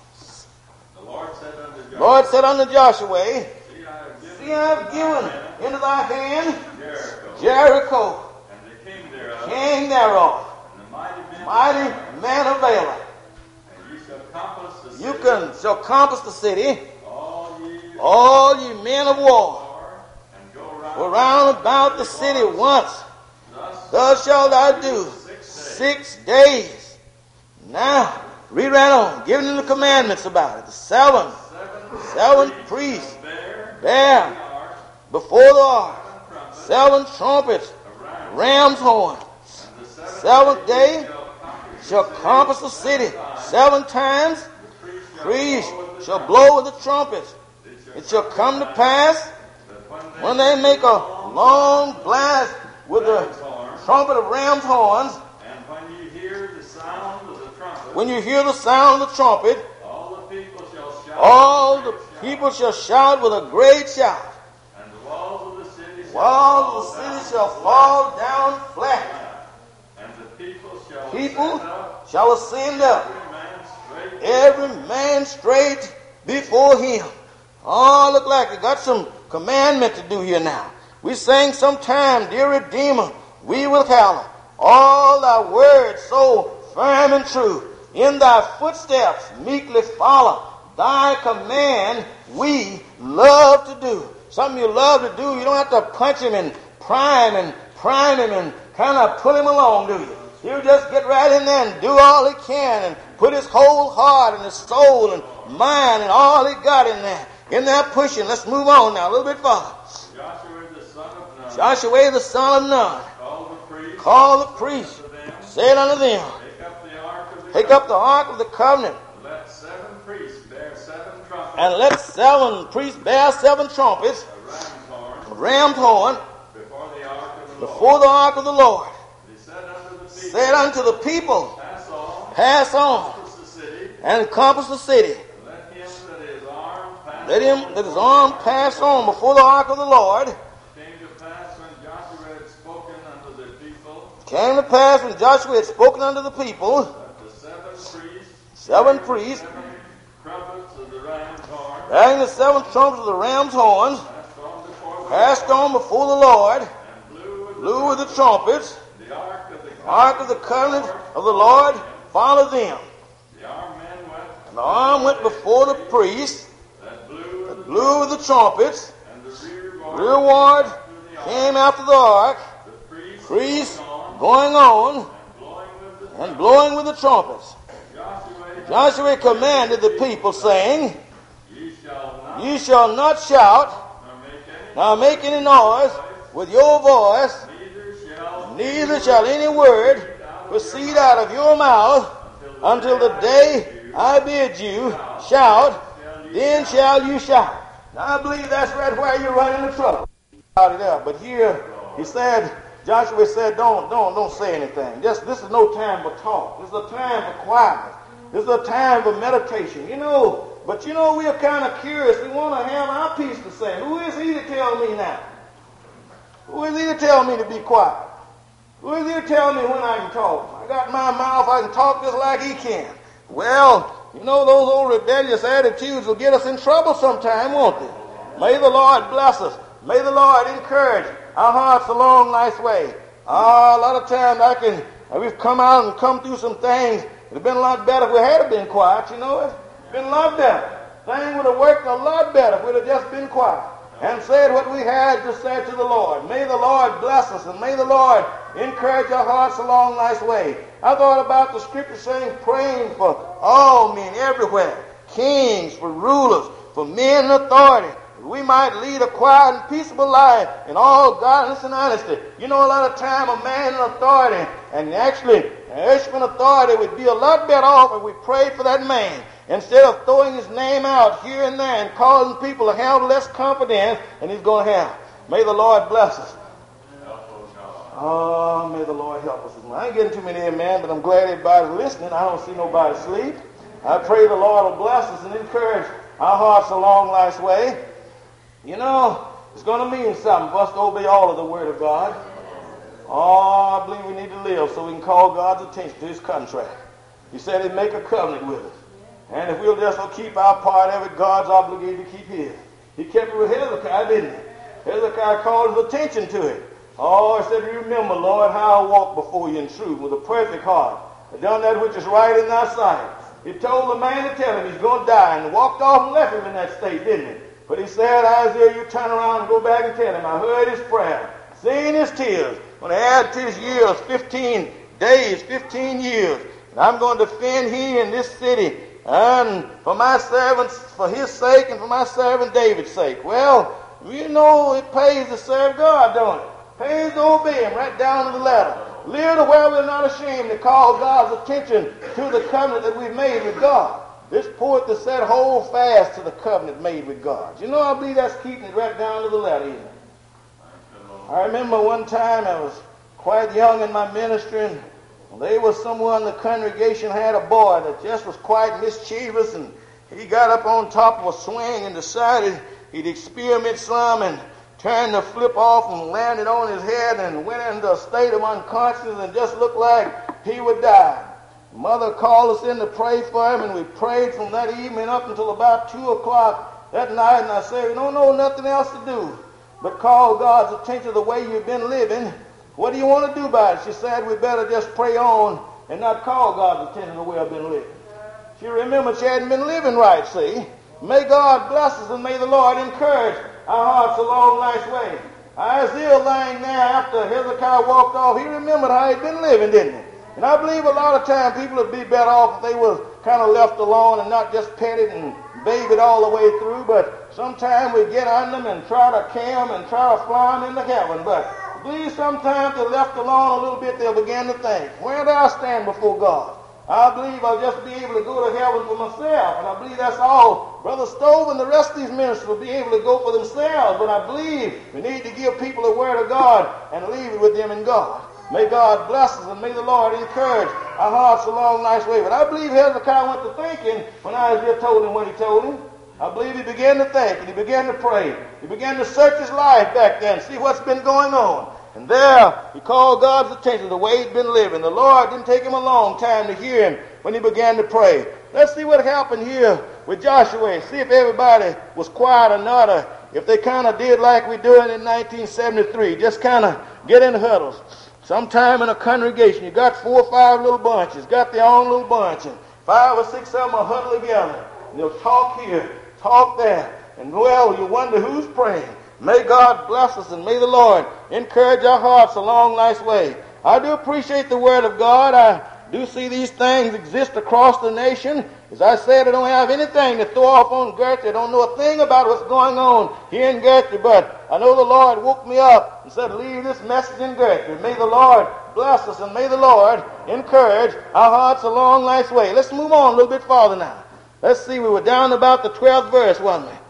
the Lord said unto Joshua, see, I have given into thy hand Jericho, the king thereof, mighty man of valor. You can shall compass the city, all ye men of war, go round about the city once. Thus shalt thou do six days. Now, read right on, giving them the commandments about it. The seven, seven priests bear before the ark seven trumpets, ram's horn. Seventh day shall compass the city seven times. Priests shall blow with the trumpets. It shall come to pass when they make a long blast with the trumpet of ram's horns. And when you hear the sound of the trumpet, when you hear the sound of the trumpet, all the people shall shout. All the people shall shout with a great shout. And the walls of the city shall, walls fall, of the down city shall fall down flat. And the people shall People ascend up, shall ascend up, every man straight. every man straight before him. Oh, look like we got some commandment to do here now. We sang sometime, dear Redeemer, we will hallow all thy words so firm and true. In thy footsteps meekly follow. Thy command we love to do. Something you love to do, you don't have to punch him and prime and prime him and kind of pull him along, do you? You just get right in there and do all he can and put his whole heart and his soul and mind and all he got in there. In there pushing. Let's move on now a little bit farther. Joshua the son of Nun, Joshua the son of Nun, call the priest, call the priest, unto them, said unto them, take up the ark of the take up the ark of the covenant, Let seven priests bear seven trumpets, and let seven priests bear seven trumpets, a ram's horn, a ram's horn, before the ark of the before Lord. the ark of the Lord. He said unto the people, Said unto the people, pass on, pass on, compass the city, and encompass the city. let him that is armed pass Let him on that is before armed the pass ark. on before the ark of the Lord. It came to pass when Joshua had spoken unto the people, Came to pass when Joshua had spoken unto the people, that the seven priests, seven priests, seven trumpets of the ram's horn, bearing the seven trumpets of the ram's horns, passed on before the passed on before the Lord, and blew with blew with the trumpets. the ark of the The ark of the covenant of the Lord followed them. The armed men went, And the arm went before the priest, that blew with the blew with the trumpets. and the rearward Rearward after the ark. came after the ark, The priests priests going on, going on and blowing with the and blowing with the trumpets. Joshua, Joshua commanded the people, saying, ye shall not Ye shall not shout, nor make any nor make any noise with your voice, neither shall neither shall any word proceed out of your mouth until the day I bid you shout, then shall you shout. Now I believe that's right where you run into trouble. But here he said, Joshua said, don't, don't, don't say anything. Just this is no time for talk. This is a time for quietness. This is a time for meditation. You know, but you know, we are kind of curious. We want to have our piece to say. Who is he to tell me now? Who is he to tell me to be quiet? Who is he to tell me when I can talk? I got my mouth, I can talk just like he can. Well, you know, those old rebellious attitudes will get us in trouble sometime, won't they? May the Lord bless us. May the Lord encourage our hearts along life's way. Ah, a lot of times I can, we've come out and come through some things. It would have been a lot better if we had been quiet, you know. It would have been a lot better. Things would have worked a lot better if we'd have just been quiet and said what we had to say to the Lord. May the Lord bless us, and may the Lord encourage our hearts along life's way. I thought about the scripture saying, praying for all men everywhere, kings, for rulers, for men in authority, that we might lead a quiet and peaceable life in all godliness and honesty. You know, a lot of time a man in authority, and actually an earthly authority, would be a lot better off if we prayed for that man, instead of throwing his name out here and there and causing people to have less confidence than he's going to have. May the Lord bless us. Oh, may the Lord help us. I ain't getting too many amen, but I'm glad everybody's listening. I don't see nobody sleep. I pray the Lord will bless us and encourage our hearts along life's way. You know, it's going to mean something for us to obey all of the Word of God. Oh, I believe we need to live so we can call God's attention to His contract. He said He'd make a covenant with us. And if we'll just keep our part of it, God's obligated to keep His. He kept it with Hezekiah, didn't he? Hezekiah called his attention to it. Oh, he said, remember, Lord, how I walked before you in truth with a perfect heart. I done that which is right in thy sight. He told the man to tell him he's going to die, and walked off and left him in that state, didn't he? But he said, Isaiah, you turn around and go back and tell him, I heard his prayer, seen his tears. When I add to his years, fifteen days, fifteen years, and I'm going to defend he in this city, and for my servants, for his sake, and for my servant David's sake. Well, you know it pays to serve God, don't it? Pays to obey Him right down to the letter. Live to where we're not ashamed to call God's attention to the covenant that we've made with God. This poet that said, hold fast to the covenant made with God. You know, I believe that's keeping it right down to the letter, isn't it? I remember one time I was quite young in my ministry, and there was someone in the congregation had a boy that just was quite mischievous, and he got up on top of a swing and decided he'd experiment some and turned the flip off and landed on his head and went into a state of unconsciousness and just looked like he would die. Mother called us in to pray for him, and we prayed from that evening up until about two o'clock that night, and I said, we don't know nothing else to do but call God's attention to the way you've been living. What do you want to do about it? She said, we better just pray on and not call God's attention to the way I've been living. She remembered she hadn't been living right, see. May God bless us, and may the Lord encourage our hearts along life's way. Isaiah lying there after Hezekiah walked off, he remembered how he'd been living, didn't he? And I believe a lot of times people would be better off if they was kind of left alone and not just petted and babied all the way through, but sometimes we get on them and try to carry them and try to fly them into heaven. But I believe sometimes they're left alone a little bit, they'll begin to think, where do I stand before God? I believe I'll just be able to go to heaven for myself. And I believe that's all. Brother Stove and the rest of these ministers will be able to go for themselves. But I believe we need to give people the Word of God and leave it with them in God. May God bless us, and may the Lord encourage our hearts along life's way. But I believe Hezekiah went to thinking when Isaiah told him what he told him. I believe he began to think, and he began to pray. He began to search his life back then, see what's been going on. And there, he called God's attention to the way he'd been living. The Lord didn't take him a long time to hear him when he began to pray. Let's see what happened here with Joshua. See if everybody was quiet or not, or if they kind of did like we doing in nineteen seventy-three. Just kind of get in huddles. Sometime in a congregation, you got four or five little bunches, got their own little bunch, and five or six of them are huddled together. And they'll talk here, talk there, and well, you wonder who's praying. May God bless us, and may the Lord encourage our hearts along life's way. I do appreciate the Word of God. I do see these things exist across the nation. As I said, I don't have anything to throw off on Gertrude. I don't know a thing about what's going on here in Gertrude, but I know the Lord woke me up and said, leave this message in Gertrude. May the Lord bless us, and may the Lord encourage our hearts along life's way. Let's move on a little bit farther now. Let's see, we were down about the twelfth verse, wasn't we?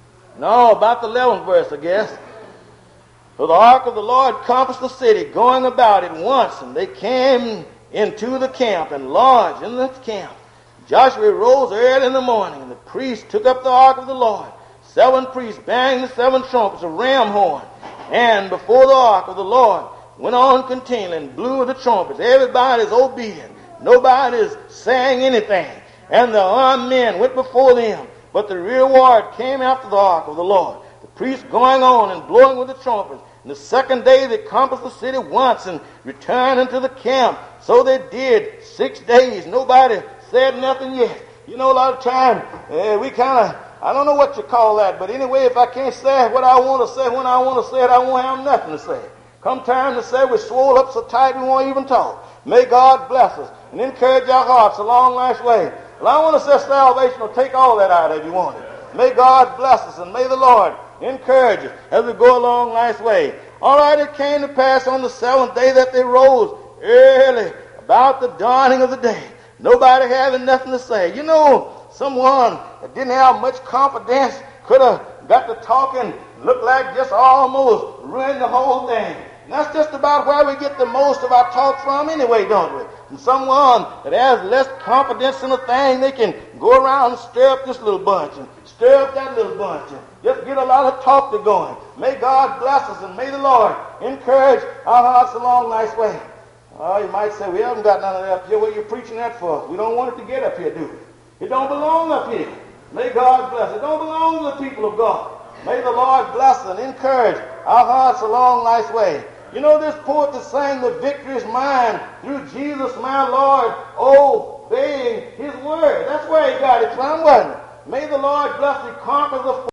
No, about the eleventh verse, I guess. For the ark of the Lord compassed the city, going about it once, and they came into the camp and lodged in the camp. Joshua rose early in the morning, and the priests took up the ark of the Lord. Seven priests banged the seven trumpets of ram horn, and before the ark of the Lord went on continually and blew the trumpets. Everybody's obedient. Nobody's saying anything. And the armed men went before them, but the reward came after the ark of the Lord. The priests going on and blowing with the trumpets. And the second day they compassed the city once and returned into the camp. So they did six days. Nobody said nothing yet. You know, a lot of time uh, we kind of, I don't know what you call that, but anyway, if I can't say what I want to say when I want to say it, I won't have nothing to say. Come time to say we're swole up so tight we won't even talk. May God bless us and encourage our hearts along life's way. Well, I want to say salvation will take all that out if you want it. May God bless us and may the Lord encourage us as we go along life's way. All right, it came to pass on the seventh day that they rose early about the dawning of the day. Nobody having nothing to say. You know, someone that didn't have much confidence could have got to talking, looked like just almost ruined the whole thing. And that's just about where we get the most of our talk from anyway, don't we? And someone that has less confidence in a thing, they can go around and stir up this little bunch and stir up that little bunch and just get a lot of talk to going. May God bless us and may the Lord encourage our hearts along life's way. Oh, you might say, we haven't got none of that up here. What are you preaching that for? We don't want it to get up here, do we? It don't belong up here. May God bless it. It don't belong to the people of God. May the Lord bless and encourage our hearts along life's way. You know, this poet that sang, the victory is mine through Jesus my Lord, obeying his word. That's where he got it from, wasn't it? May the Lord bless and conquer the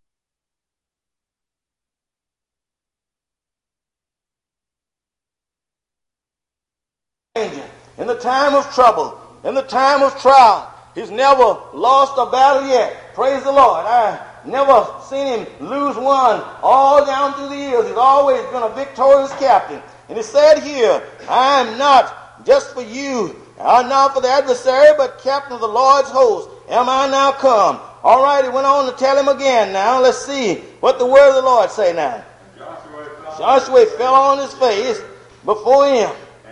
in the time of trouble, in the time of trial. He's never lost a battle yet. Praise the Lord. I never seen him lose one all down through the years. He's always been a victorious captain. And he said here, I am not just for you, I'm not for the adversary, but captain of the Lord's host. Am I now come? All right, he went on to tell him again now. Let's see what the word of the Lord say now. Joshua fell, Joshua fell on his face before him,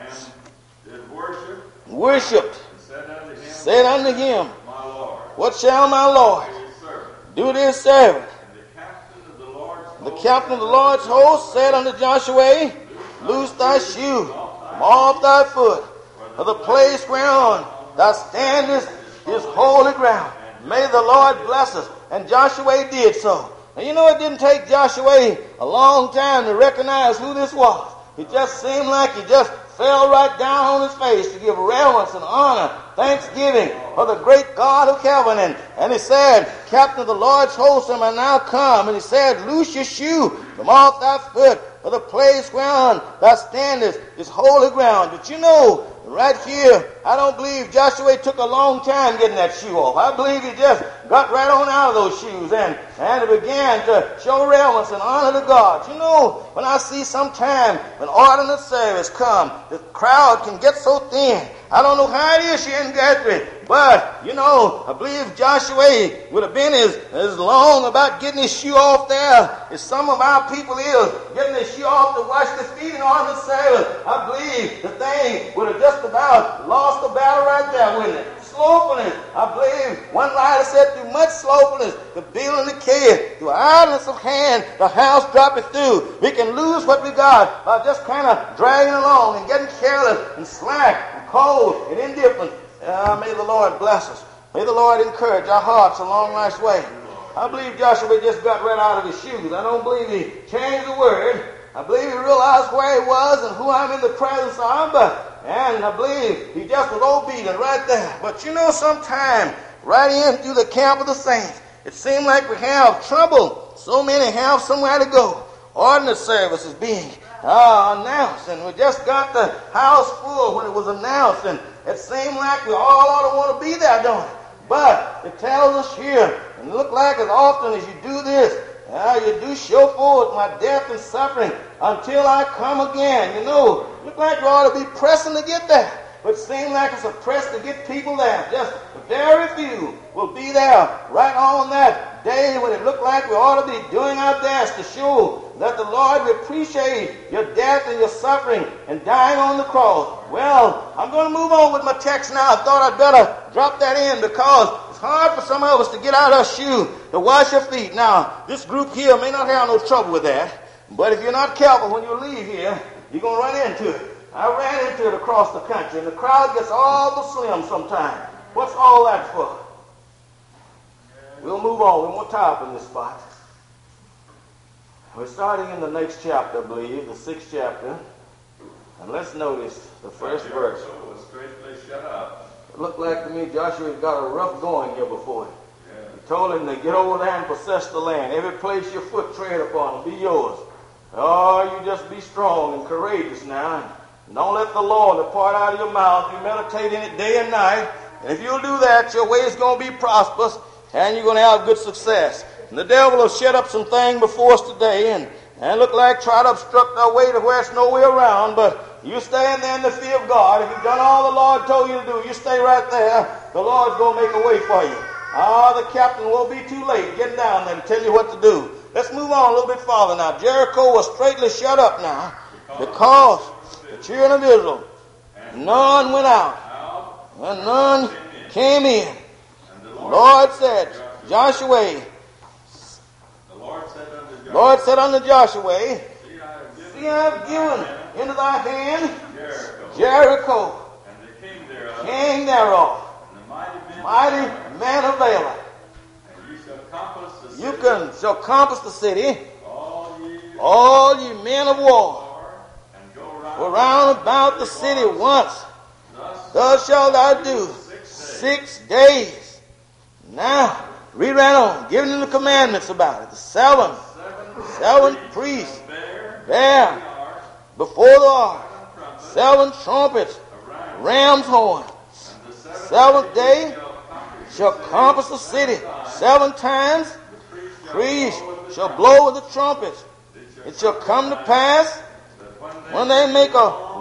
and did worship, worshipped, and said unto him, said unto him, My Lord, what shall my Lord be his servant. do to his servant? And the captain of the Lord's The host captain of the Lord's host said unto Joshua, loose thy shoe from off thy foot, for the place whereon thou standest is holy ground. May the Lord bless us. And Joshua did so. And you know, it didn't take Joshua a long time to recognize who this was. It just seemed like he just fell right down on his face to give reverence and honor, thanksgiving for the great God of heaven. And, and he said, Captain of the Lord's host, am I now come? And he said, loose your shoe from off thy foot, for the place whereon thou standest is holy ground. But you know, right here, I don't believe Joshua took a long time getting that shoe off. I believe he just got right on out of those shoes and, and began to show reverence and honor to God. You know, when I see sometime when ordinance service come, the crowd can get so thin. I don't know how it is here in Guthrie, but, you know, I believe Joshua would have been as, as long about getting his shoe off there as some of our people is getting their shoe off to wash their feet in ordinance service. I believe the thing would have just about lost the battle right there, wouldn't it? Slothfulness. I believe one writer said, through much slothfulness, the building the cave, through idleness of hand, the house droppeth through. We can lose what we got by just kind of dragging along and getting careless and slack and cold and indifferent. Uh, may the Lord bless us. May the Lord encourage our hearts along life's way. I believe Joshua just got right out of his shoes. I don't believe he changed the word. I believe he realized where he was and who I'm in the presence of, but and I believe he just was obedient right there. But you know, sometime right in through the camp of the saints, it seemed like we have trouble. So many have somewhere to go. Ordinance service is being uh, announced, and we just got the house full when it was announced, and it seemed like we all ought to want to be there, don't it? But it tells us here, and it look like as often as you do this, Uh, you do show forth my death and suffering until I come again. You know, look like we ought to be pressing to get there. but it seems like it's a press to get people there. Just very few will be there right on that day when it looked like we ought to be doing our best to show that the Lord will appreciate your death and your suffering and dying on the cross. Well, I'm going to move on with my text now. I thought I'd better drop that in because it's hard for some of us to get out our shoe to wash your feet. Now, this group here may not have no trouble with that, but if you're not careful when you leave here, you're going to run into it. I ran into it across the country, and the crowd gets all the slim sometimes. What's all that for? We'll move on. We won't tie up in this spot. We're starting in the next chapter, I believe, the sixth chapter. And let's notice the first verse. Jericho was straightly shut up. It looked like to me Joshua's got a rough going here before him. He told him to get over there and possess the land. Every place your foot tread upon will be yours. Oh, you just be strong and courageous now. And don't let the Lord depart out of your mouth. You meditate in it day and night. And if you'll do that, your way is going to be prosperous and you're going to have good success. And the devil will set up some things before us today and, and look like try to obstruct our way to where it's no way around. But you stand there in the fear of God. If you've done all the Lord told you to do, you stay right there. The Lord's going to make a way for you. Ah, the captain won't be too late getting down there to tell you what to do. Let's move on a little bit farther now. Jericho was straightly shut up now because the children of Israel, none went out and none came in. The Lord said, Joshua, Lord said unto Joshua, see, I have given into thy hand Jericho, king thereof, mighty man of valor. You can shall compass the city, all ye men of war, go round about the city once. Thus shalt thou do six days. Now, read right on, giving them the commandments about it. The seven, seven priests bear before the ark seven trumpets, ram's horn. Seventh day shall compass the city seven times. Priests shall blow with the trumpets. It shall come to pass when they make a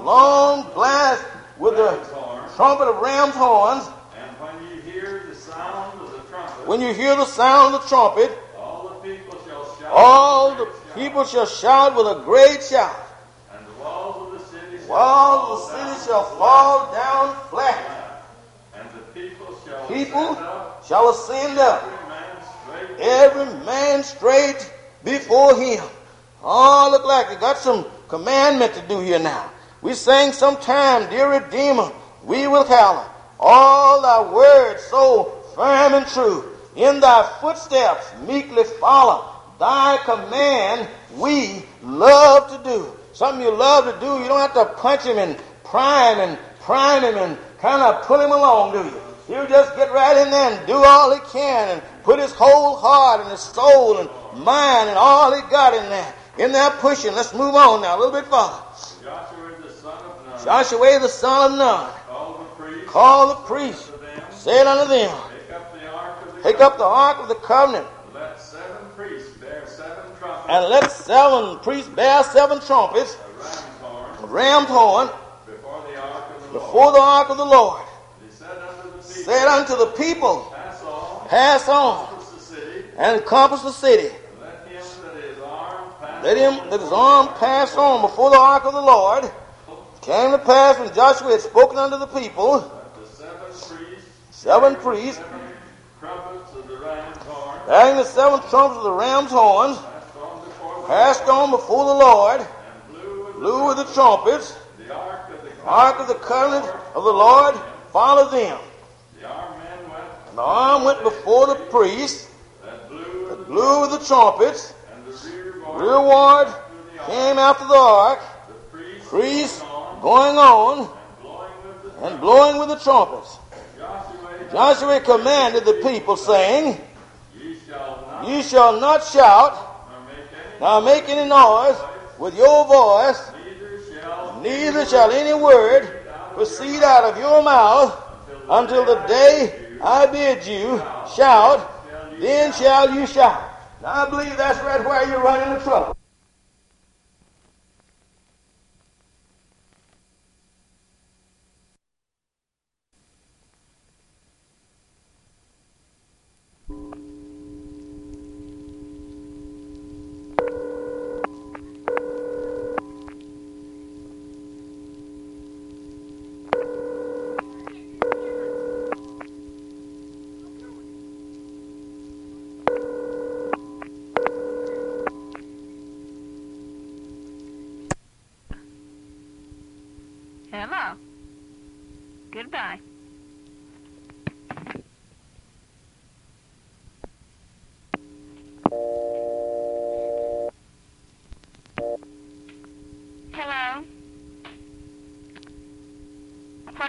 long blast with the trumpet of ram's horns. And when you hear the sound of the trumpet, when you hear the sound of the trumpet, all the people shall shout. All the people shall shout with a great shout. And the walls of the city shall, walls fall, of the down city shall fall down flat. And the people shall People ascend up, shall ascend up, every man straight. every man straight before him. Oh, look like we got some commandment to do here now. We sang sometime, dear Redeemer, we will hallow all thy words so firm and true. In thy footsteps meekly follow. Thy command we love to do. Something you love to do, you don't have to punch him and pry him and prime him and kind of pull him along, do you? You just get right in there and do all he can and put his whole heart and his soul and mind and all he got in there. In there pushing. Let's move on now a little bit farther. Joshua the son of Nun, Joshua the son of Nun, call the priests, call the priests, unto them, said unto them, Take up the ark of the take up the ark of the covenant, Let seven priests bear seven trumpets, and let seven priests bear seven trumpets, a ram's horn, a ram's horn, before the ark of the Lord. before the ark of the Lord. And he said unto the people, Said unto the people, Pass on, pass on, compass the city, and encompass the city. and let him that is armed pass Let him on that is before armed the ark. pass on before the ark of the Lord. Came to pass when Joshua had spoken unto the people, That the seven priests, seven priests, seven trumpets of the ram's horn, bearing the seven trumpets of the ram's horns, passed on before the passed on before the Lord, and blew with blew with the trumpets. the ark of the Ark of the covenant of the Lord followed them. The armed men went, And the arm went before the priests, that blew with the blew with the trumpets. and the rearward Rearward after the ark. came after the ark, The priests priests went on, going on and blowing with the and blowing with the trumpets. Joshua, Joshua commanded the people, saying, ye shall not Ye shall not shout, nor make any nor make any noise with your voice, neither shall neither shall any word proceed out of your mouth until the day I bid you shout, then shall you shout. Now I believe that's right where you're running into trouble.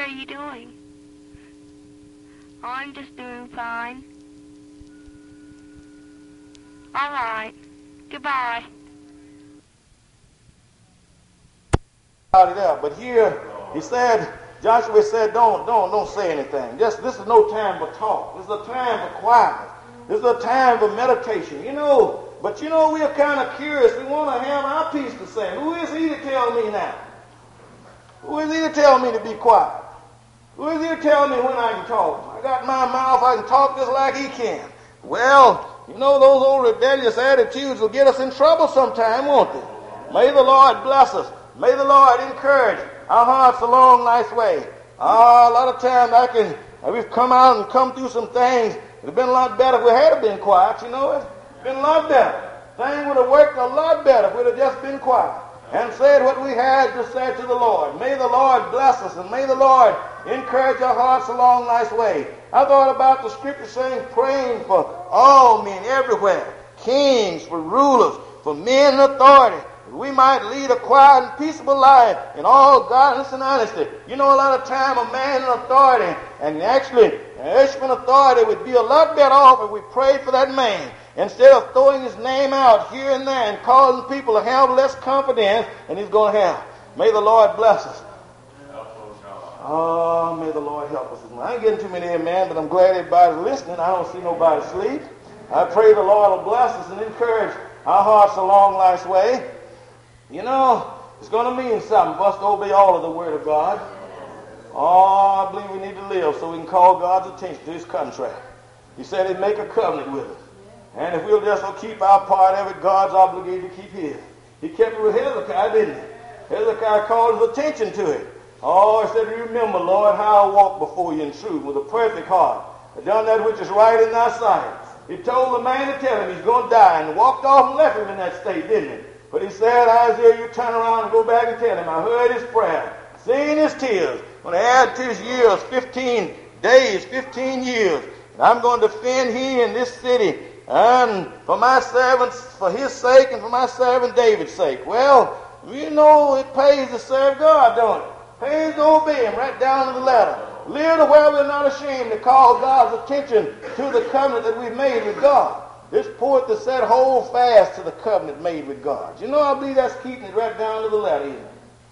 are you doing? Oh, I'm just doing fine. All right. Goodbye. But here he said, Joshua said, don't, don't, don't say anything. Just this is no time for talk. This is a time for quietness. This is a time for meditation. You know, but you know, we're kind of curious. We want to have our piece to say. Who is he to tell me now? Who is he to tell me to be quiet? Who is he to tell me when I can talk? I got my mouth, I can talk just like he can. Well, you know, those old rebellious attitudes will get us in trouble sometime, won't they? May the Lord bless us. May the Lord encourage our hearts along life's way. Ah, a lot of times I can, we've come out and come through some things. It would have been a lot better if we had been quiet, you know it. Been a lot better. Things would have worked a lot better if we'd have just been quiet and said what we had to say to the Lord. May the Lord bless us, and may the Lord encourage our hearts along life's way. I thought about the scripture saying, praying for all men everywhere, kings, for rulers, for men in authority, that we might lead a quiet and peaceable life in all godliness and honesty. You know, a lot of time a man in authority, and actually an earthly authority, would be a lot better off if we prayed for that man, instead of throwing his name out here and there and causing people to have less confidence than he's going to have. May the Lord bless us. Oh, may the Lord help us. I ain't getting too many amen, but I'm glad everybody's listening. I don't see nobody sleep. I pray the Lord will bless us and encourage our hearts along life's way. You know, it's going to mean something for us to obey all of the Word of God. Oh, I believe we need to live so we can call God's attention to his contract. He said he'd make a covenant with us. And if we'll just keep our part of it, God's obligated to keep his. He kept it with Hezekiah, didn't he? Hezekiah called his attention to it. Oh, he said, remember, Lord, how I walked before you in truth with a perfect heart. I've done that which is right in thy sight. He told the man to tell him he's going to die, and walked off and left him in that state, didn't he? But he said, Isaiah, you turn around and go back and tell him, I heard his prayer, seen his tears. When I add to his years fifteen days, fifteen years, and I'm going to defend he in this city, and for my servants, for his sake, and for my servant David's sake. Well, you know it pays to serve God, don't it? Pays to obey him right down to the letter. Live to where we're not ashamed to call God's attention to the covenant that we've made with God. This poet that said, hold fast to the covenant made with God. You know, I believe that's keeping it right down to the letter, isn't it?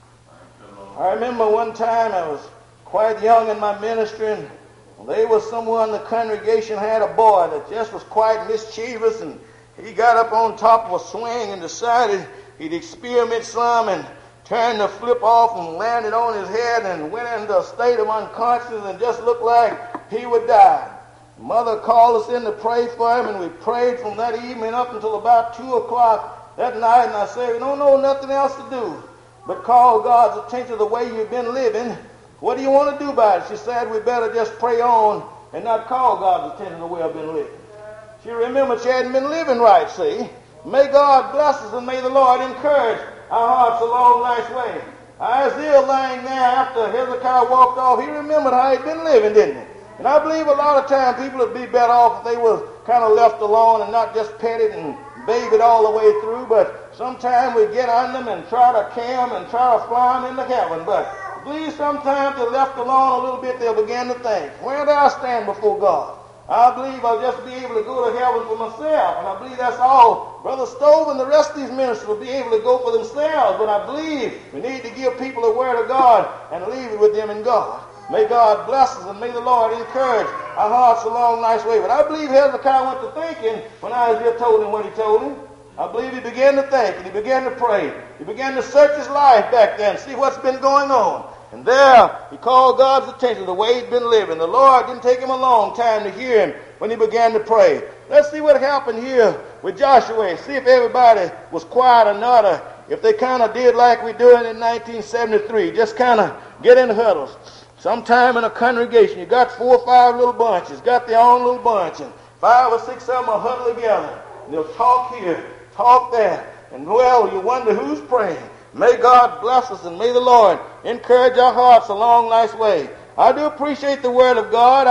I remember one time I was quite young in my ministry, and there was someone in the congregation had a boy that just was quite mischievous, and he got up on top of a swing and decided he'd experiment some and turned the flip off and landed on his head and went into a state of unconsciousness and just looked like he would die. Mother called us in to pray for him, and we prayed from that evening up until about two o'clock that night, and I said, we don't know nothing else to do but call God's attention to the way you've been living. What do you want to do about it? She said, we better just pray on and not call God's attention to the way I've been living. She remembered she hadn't been living right, see. May God bless us, and may the Lord encourage our hearts along life's way. Isaiah lying there after Hezekiah walked off, he remembered how he'd been living, didn't he? And I believe a lot of times people would be better off if they was kind of left alone and not just petted and babied all the way through, but sometimes we get on them and try to cam and try to fly them into heaven. But I believe sometimes they're left alone a little bit, they'll begin to think, where do I stand before God? I believe I'll just be able to go to heaven for myself. And I believe that's all. Brother Stove and the rest of these ministers will be able to go for themselves. But I believe we need to give people the word of God and leave it with them in God. May God bless us, and may the Lord encourage our hearts along life's way. But I believe Hezekiah went to thinking when Isaiah told him what he told him. I believe he began to think, and he began to pray. He began to search his life back then, see what's been going on. And there, he called God's attention to the way he'd been living. The Lord didn't take him a long time to hear him when he began to pray. Let's see what happened here with Joshua. See if everybody was quiet or not, or if they kind of did like we doing in nineteen seventy-three. Just kind of get in huddles. Sometime in a congregation, you got four or five little bunches, got their own little bunch, and five or six of them will huddle together. And they'll talk here, talk there, and well, you wonder who's praying. May God bless us, and may the Lord encourage our hearts along life's way. I do appreciate the Word of God. I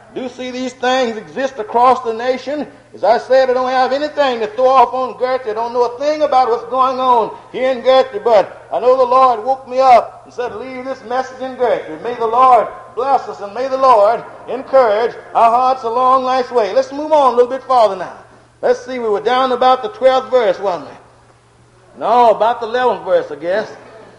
do see these things exist across the nation. As I said, I don't have anything to throw off on Gertrude. I don't know a thing about what's going on here in Gertrude, but I know the Lord woke me up and said, leave this message in Gertrude. May the Lord bless us, and may the Lord encourage our hearts along life's way. Let's move on a little bit farther now. Let's see, we were down about the twelfth verse, wasn't we? No, about the eleventh verse, I guess.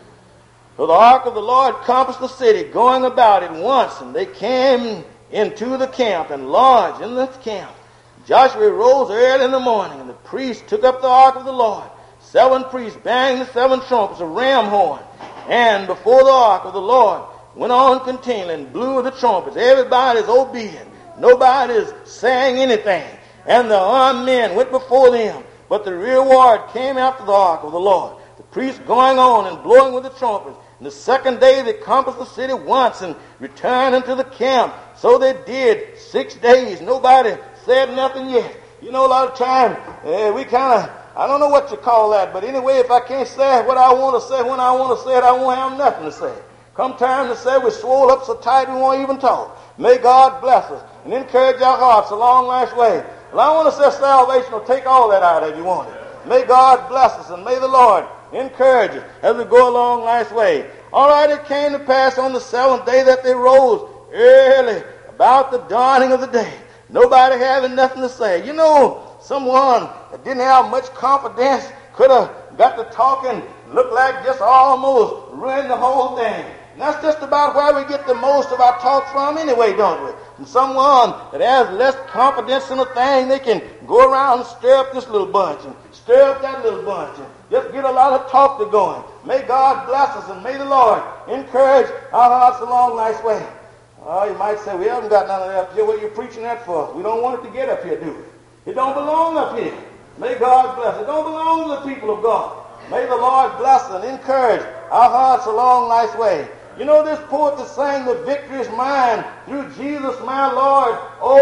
For the ark of the Lord compassed the city, going about it once, and they came into the camp and lodged in the camp. Joshua rose early in the morning, and the priests took up the ark of the Lord. Seven priests banged the seven trumpets of ram horn, and before the ark of the Lord went on continually and blew the trumpets. Everybody's obedient. Nobody's saying anything. And the armed men went before them, but the reward came after the ark of the Lord. The priests going on and blowing with the trumpets. And the second day they compassed the city once and returned into the camp. So they did six days. Nobody said nothing yet. You know, a lot of time uh, we kind of, I don't know what you call that, but anyway, if I can't say what I want to say when I want to say it, I won't have nothing to say. Come time to say, we're swole up so tight we won't even talk. May God bless us and encourage our hearts along life's way. Well, I want to say salvation will take all that out if you want it. May God bless us, and may the Lord encourage us as we go along life's way. All right, it came to pass on the seventh day that they rose early about the dawning of the day. Nobody having nothing to say. You know, someone that didn't have much confidence could have got to talking, looked like just almost ruined the whole thing. And that's just about where we get the most of our talk from anyway, don't we? And someone that has less confidence in a thing, they can go around and stir up this little bunch and stir up that little bunch and just get a lot of talk to going. May God bless us, and may the Lord encourage our hearts along life's way. Oh, you might say, we haven't got none of that up here. What are you preaching that for? We don't want it to get up here, do we? It don't belong up here. May God bless it. It don't belong to the people of God. May the Lord bless and encourage our hearts along life's way. You know, this poet that sang, the victory is mine through Jesus my Lord,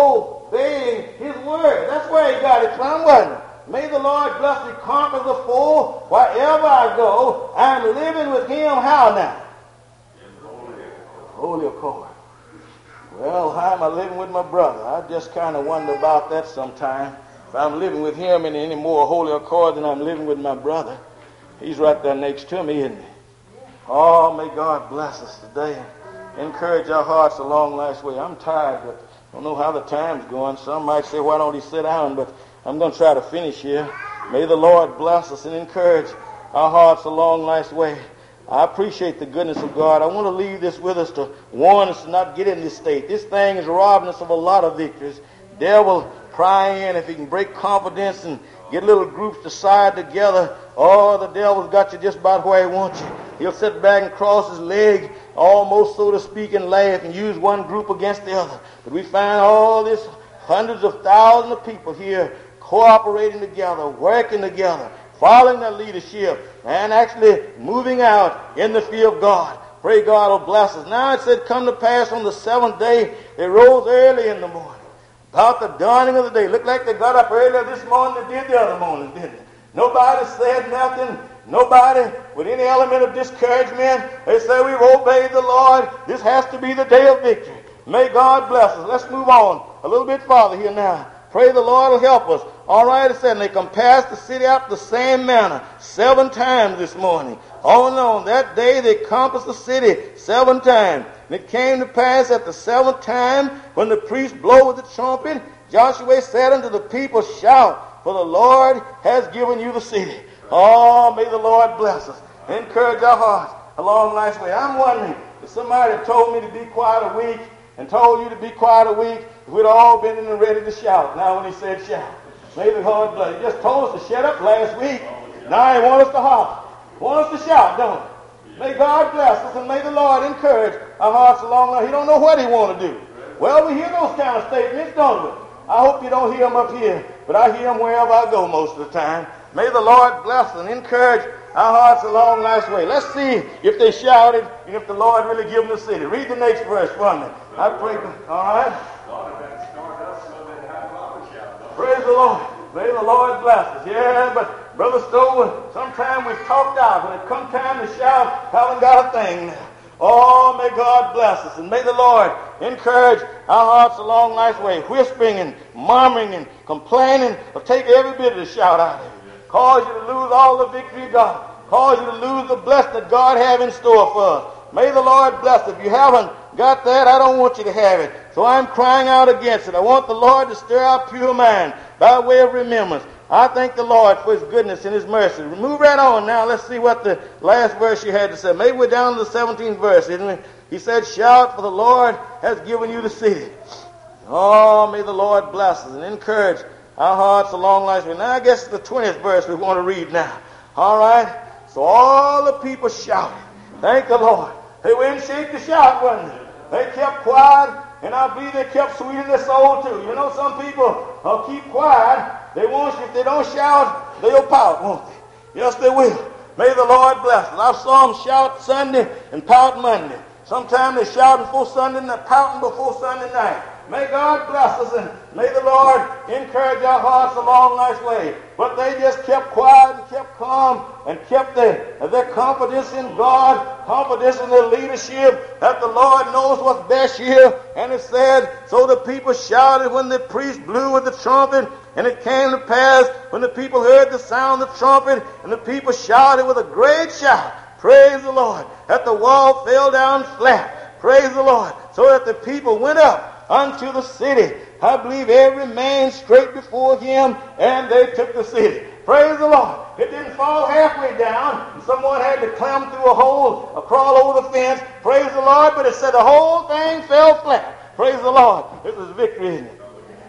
obeying his word. That's where he got it from, wasn't it? May the Lord bless me, conquer the foe. Wherever I go, I'm living with him. How now? In holy accord. Holy accord. Well, how am I living with my brother? I just kind of wonder about that sometime. If I'm living with him in any more holy accord than I'm living with my brother. He's right there next to me, isn't he? Oh, may God bless us today. Encourage our hearts along life's way. I'm tired, but I don't know how the time's going. Some might say, why don't he sit down? But I'm going to try to finish here. May the Lord bless us and encourage our hearts along life's way. I appreciate the goodness of God. I want to leave this with us to warn us to not get in this state. This thing is robbing us of a lot of victories. Devil pry in if he can break confidence and get little groups to side together. Oh, the devil's got you just about where he wants you. He'll sit back and cross his leg, almost so to speak, and laugh and use one group against the other. But we find all this hundreds of thousands of people here cooperating together, working together, following their leadership, and actually moving out in the fear of God. Pray God will bless us. Now it said, come to pass on the seventh day, they rose early in the morning. About the dawning of the day. Looked like they got up earlier this morning than they did the other morning, didn't they? Nobody said nothing. Nobody with any element of discouragement. They say, we've obeyed the Lord. This has to be the day of victory. May God bless us. Let's move on a little bit farther here now. Pray the Lord will help us. All right, it said, and they compassed the city out the same manner seven times this morning. On and on. That day they compassed the city seven times. And it came to pass at the seventh time, when the priest blew with the trumpet, Joshua said unto the people, shout, for the Lord has given you the city. Oh, may the Lord bless us. Encourage our hearts along life's way. I'm wondering if somebody had told me to be quiet a week and told you to be quiet a week, if we'd all been in and ready to shout. Now when he said shout, may the Lord bless. He just told us to shut up last week. Now he wants us to holler. He wants us to shout, don't he? May God bless us, and may the Lord encourage our hearts along the way. He don't know what he want to do. Well, we hear those kind of statements, don't we? I hope you don't hear them up here, but I hear them wherever I go most of the time. May the Lord bless and encourage our hearts along life's way. Let's see if they shouted and if the Lord really gave them the city. Read the next verse for me. I pray. All right. Praise the Lord. May the Lord bless us. Yeah, but Brother Stowe, sometimes we've talked out. When it come time to shout, haven't got a thing now. Oh, may God bless us, and may the Lord encourage our hearts along life's way. Whispering and murmuring and complaining will take every bit of the shout out of you. Cause you to lose all the victory of God. Cause you to lose the blessing that God have in store for us. May the Lord bless it. If you haven't got that, I don't want you to have it. So I'm crying out against it. I want the Lord to stir our pure mind by way of remembrance. I thank the Lord for his goodness and his mercy. Move right on now. Let's see what the last verse you had to say. Maybe we're down to the seventeenth verse, isn't it? He said, shout, for the Lord has given you the city. Oh, may the Lord bless us and encourage our hearts along life's way. Now I guess it's the twentieth verse we want to read now. All right? So all the people shouted. Thank the Lord. They wouldn't shake the shout, wasn't it? They kept quiet, and I believe they kept sweet in their soul too. You know, some people uh, keep quiet. They won't, if they don't shout, they'll pout, won't they? Yes, they will. May the Lord bless us. I saw them shout Sunday and pout Monday. Sometimes they shouting before Sunday and they're pouting before Sunday night. May God bless us, and may the Lord encourage our hearts along life's way. But they just kept quiet and kept calm and kept their, their confidence in God, confidence in their leadership, that the Lord knows what's best here. And it said, so the people shouted when the priest blew with the trumpet, and it came to pass when the people heard the sound of the trumpet, and the people shouted with a great shout, praise the Lord, that the wall fell down flat. Praise the Lord. So that the people went up unto the city. I believe every man straight before him, and they took the city. Praise the Lord. It didn't fall halfway down, and someone had to climb through a hole or crawl over the fence. Praise the Lord. But it said the whole thing fell flat. Praise the Lord. This is victory, isn't it?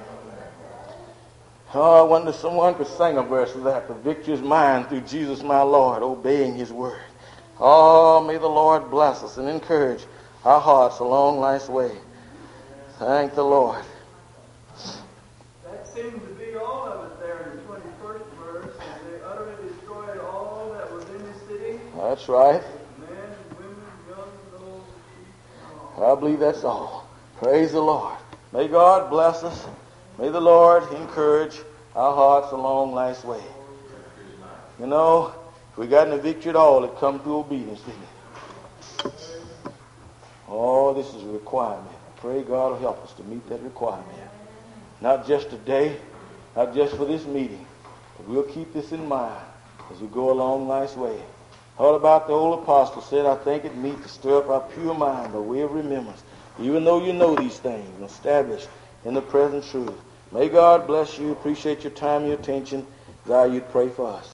Oh, I wonder if someone could sing a verse of that. The victory is mine through Jesus my Lord, obeying his word. Oh, may the Lord bless us and encourage our hearts along life's way. Thank the Lord. That seemed to be all of it there in the twenty-first verse. And they utterly destroyed all that was in the city. That's right. Men and women, young and old, sheep and all. I believe that's all. Praise the Lord. May God bless us. May the Lord encourage our hearts along life's way. You know, if we got any victory at all, it comes through obedience, didn't it? Oh, this is a requirement. Pray God will help us to meet that requirement. Not just today, not just for this meeting, but we'll keep this in mind as we go along life's way. Thought about the old apostle said, I think it meet to stir up our pure mind by way of remembrance, even though you know these things, and establish in the present truth. May God bless you. Appreciate your time and your attention. Desire you'd pray for us.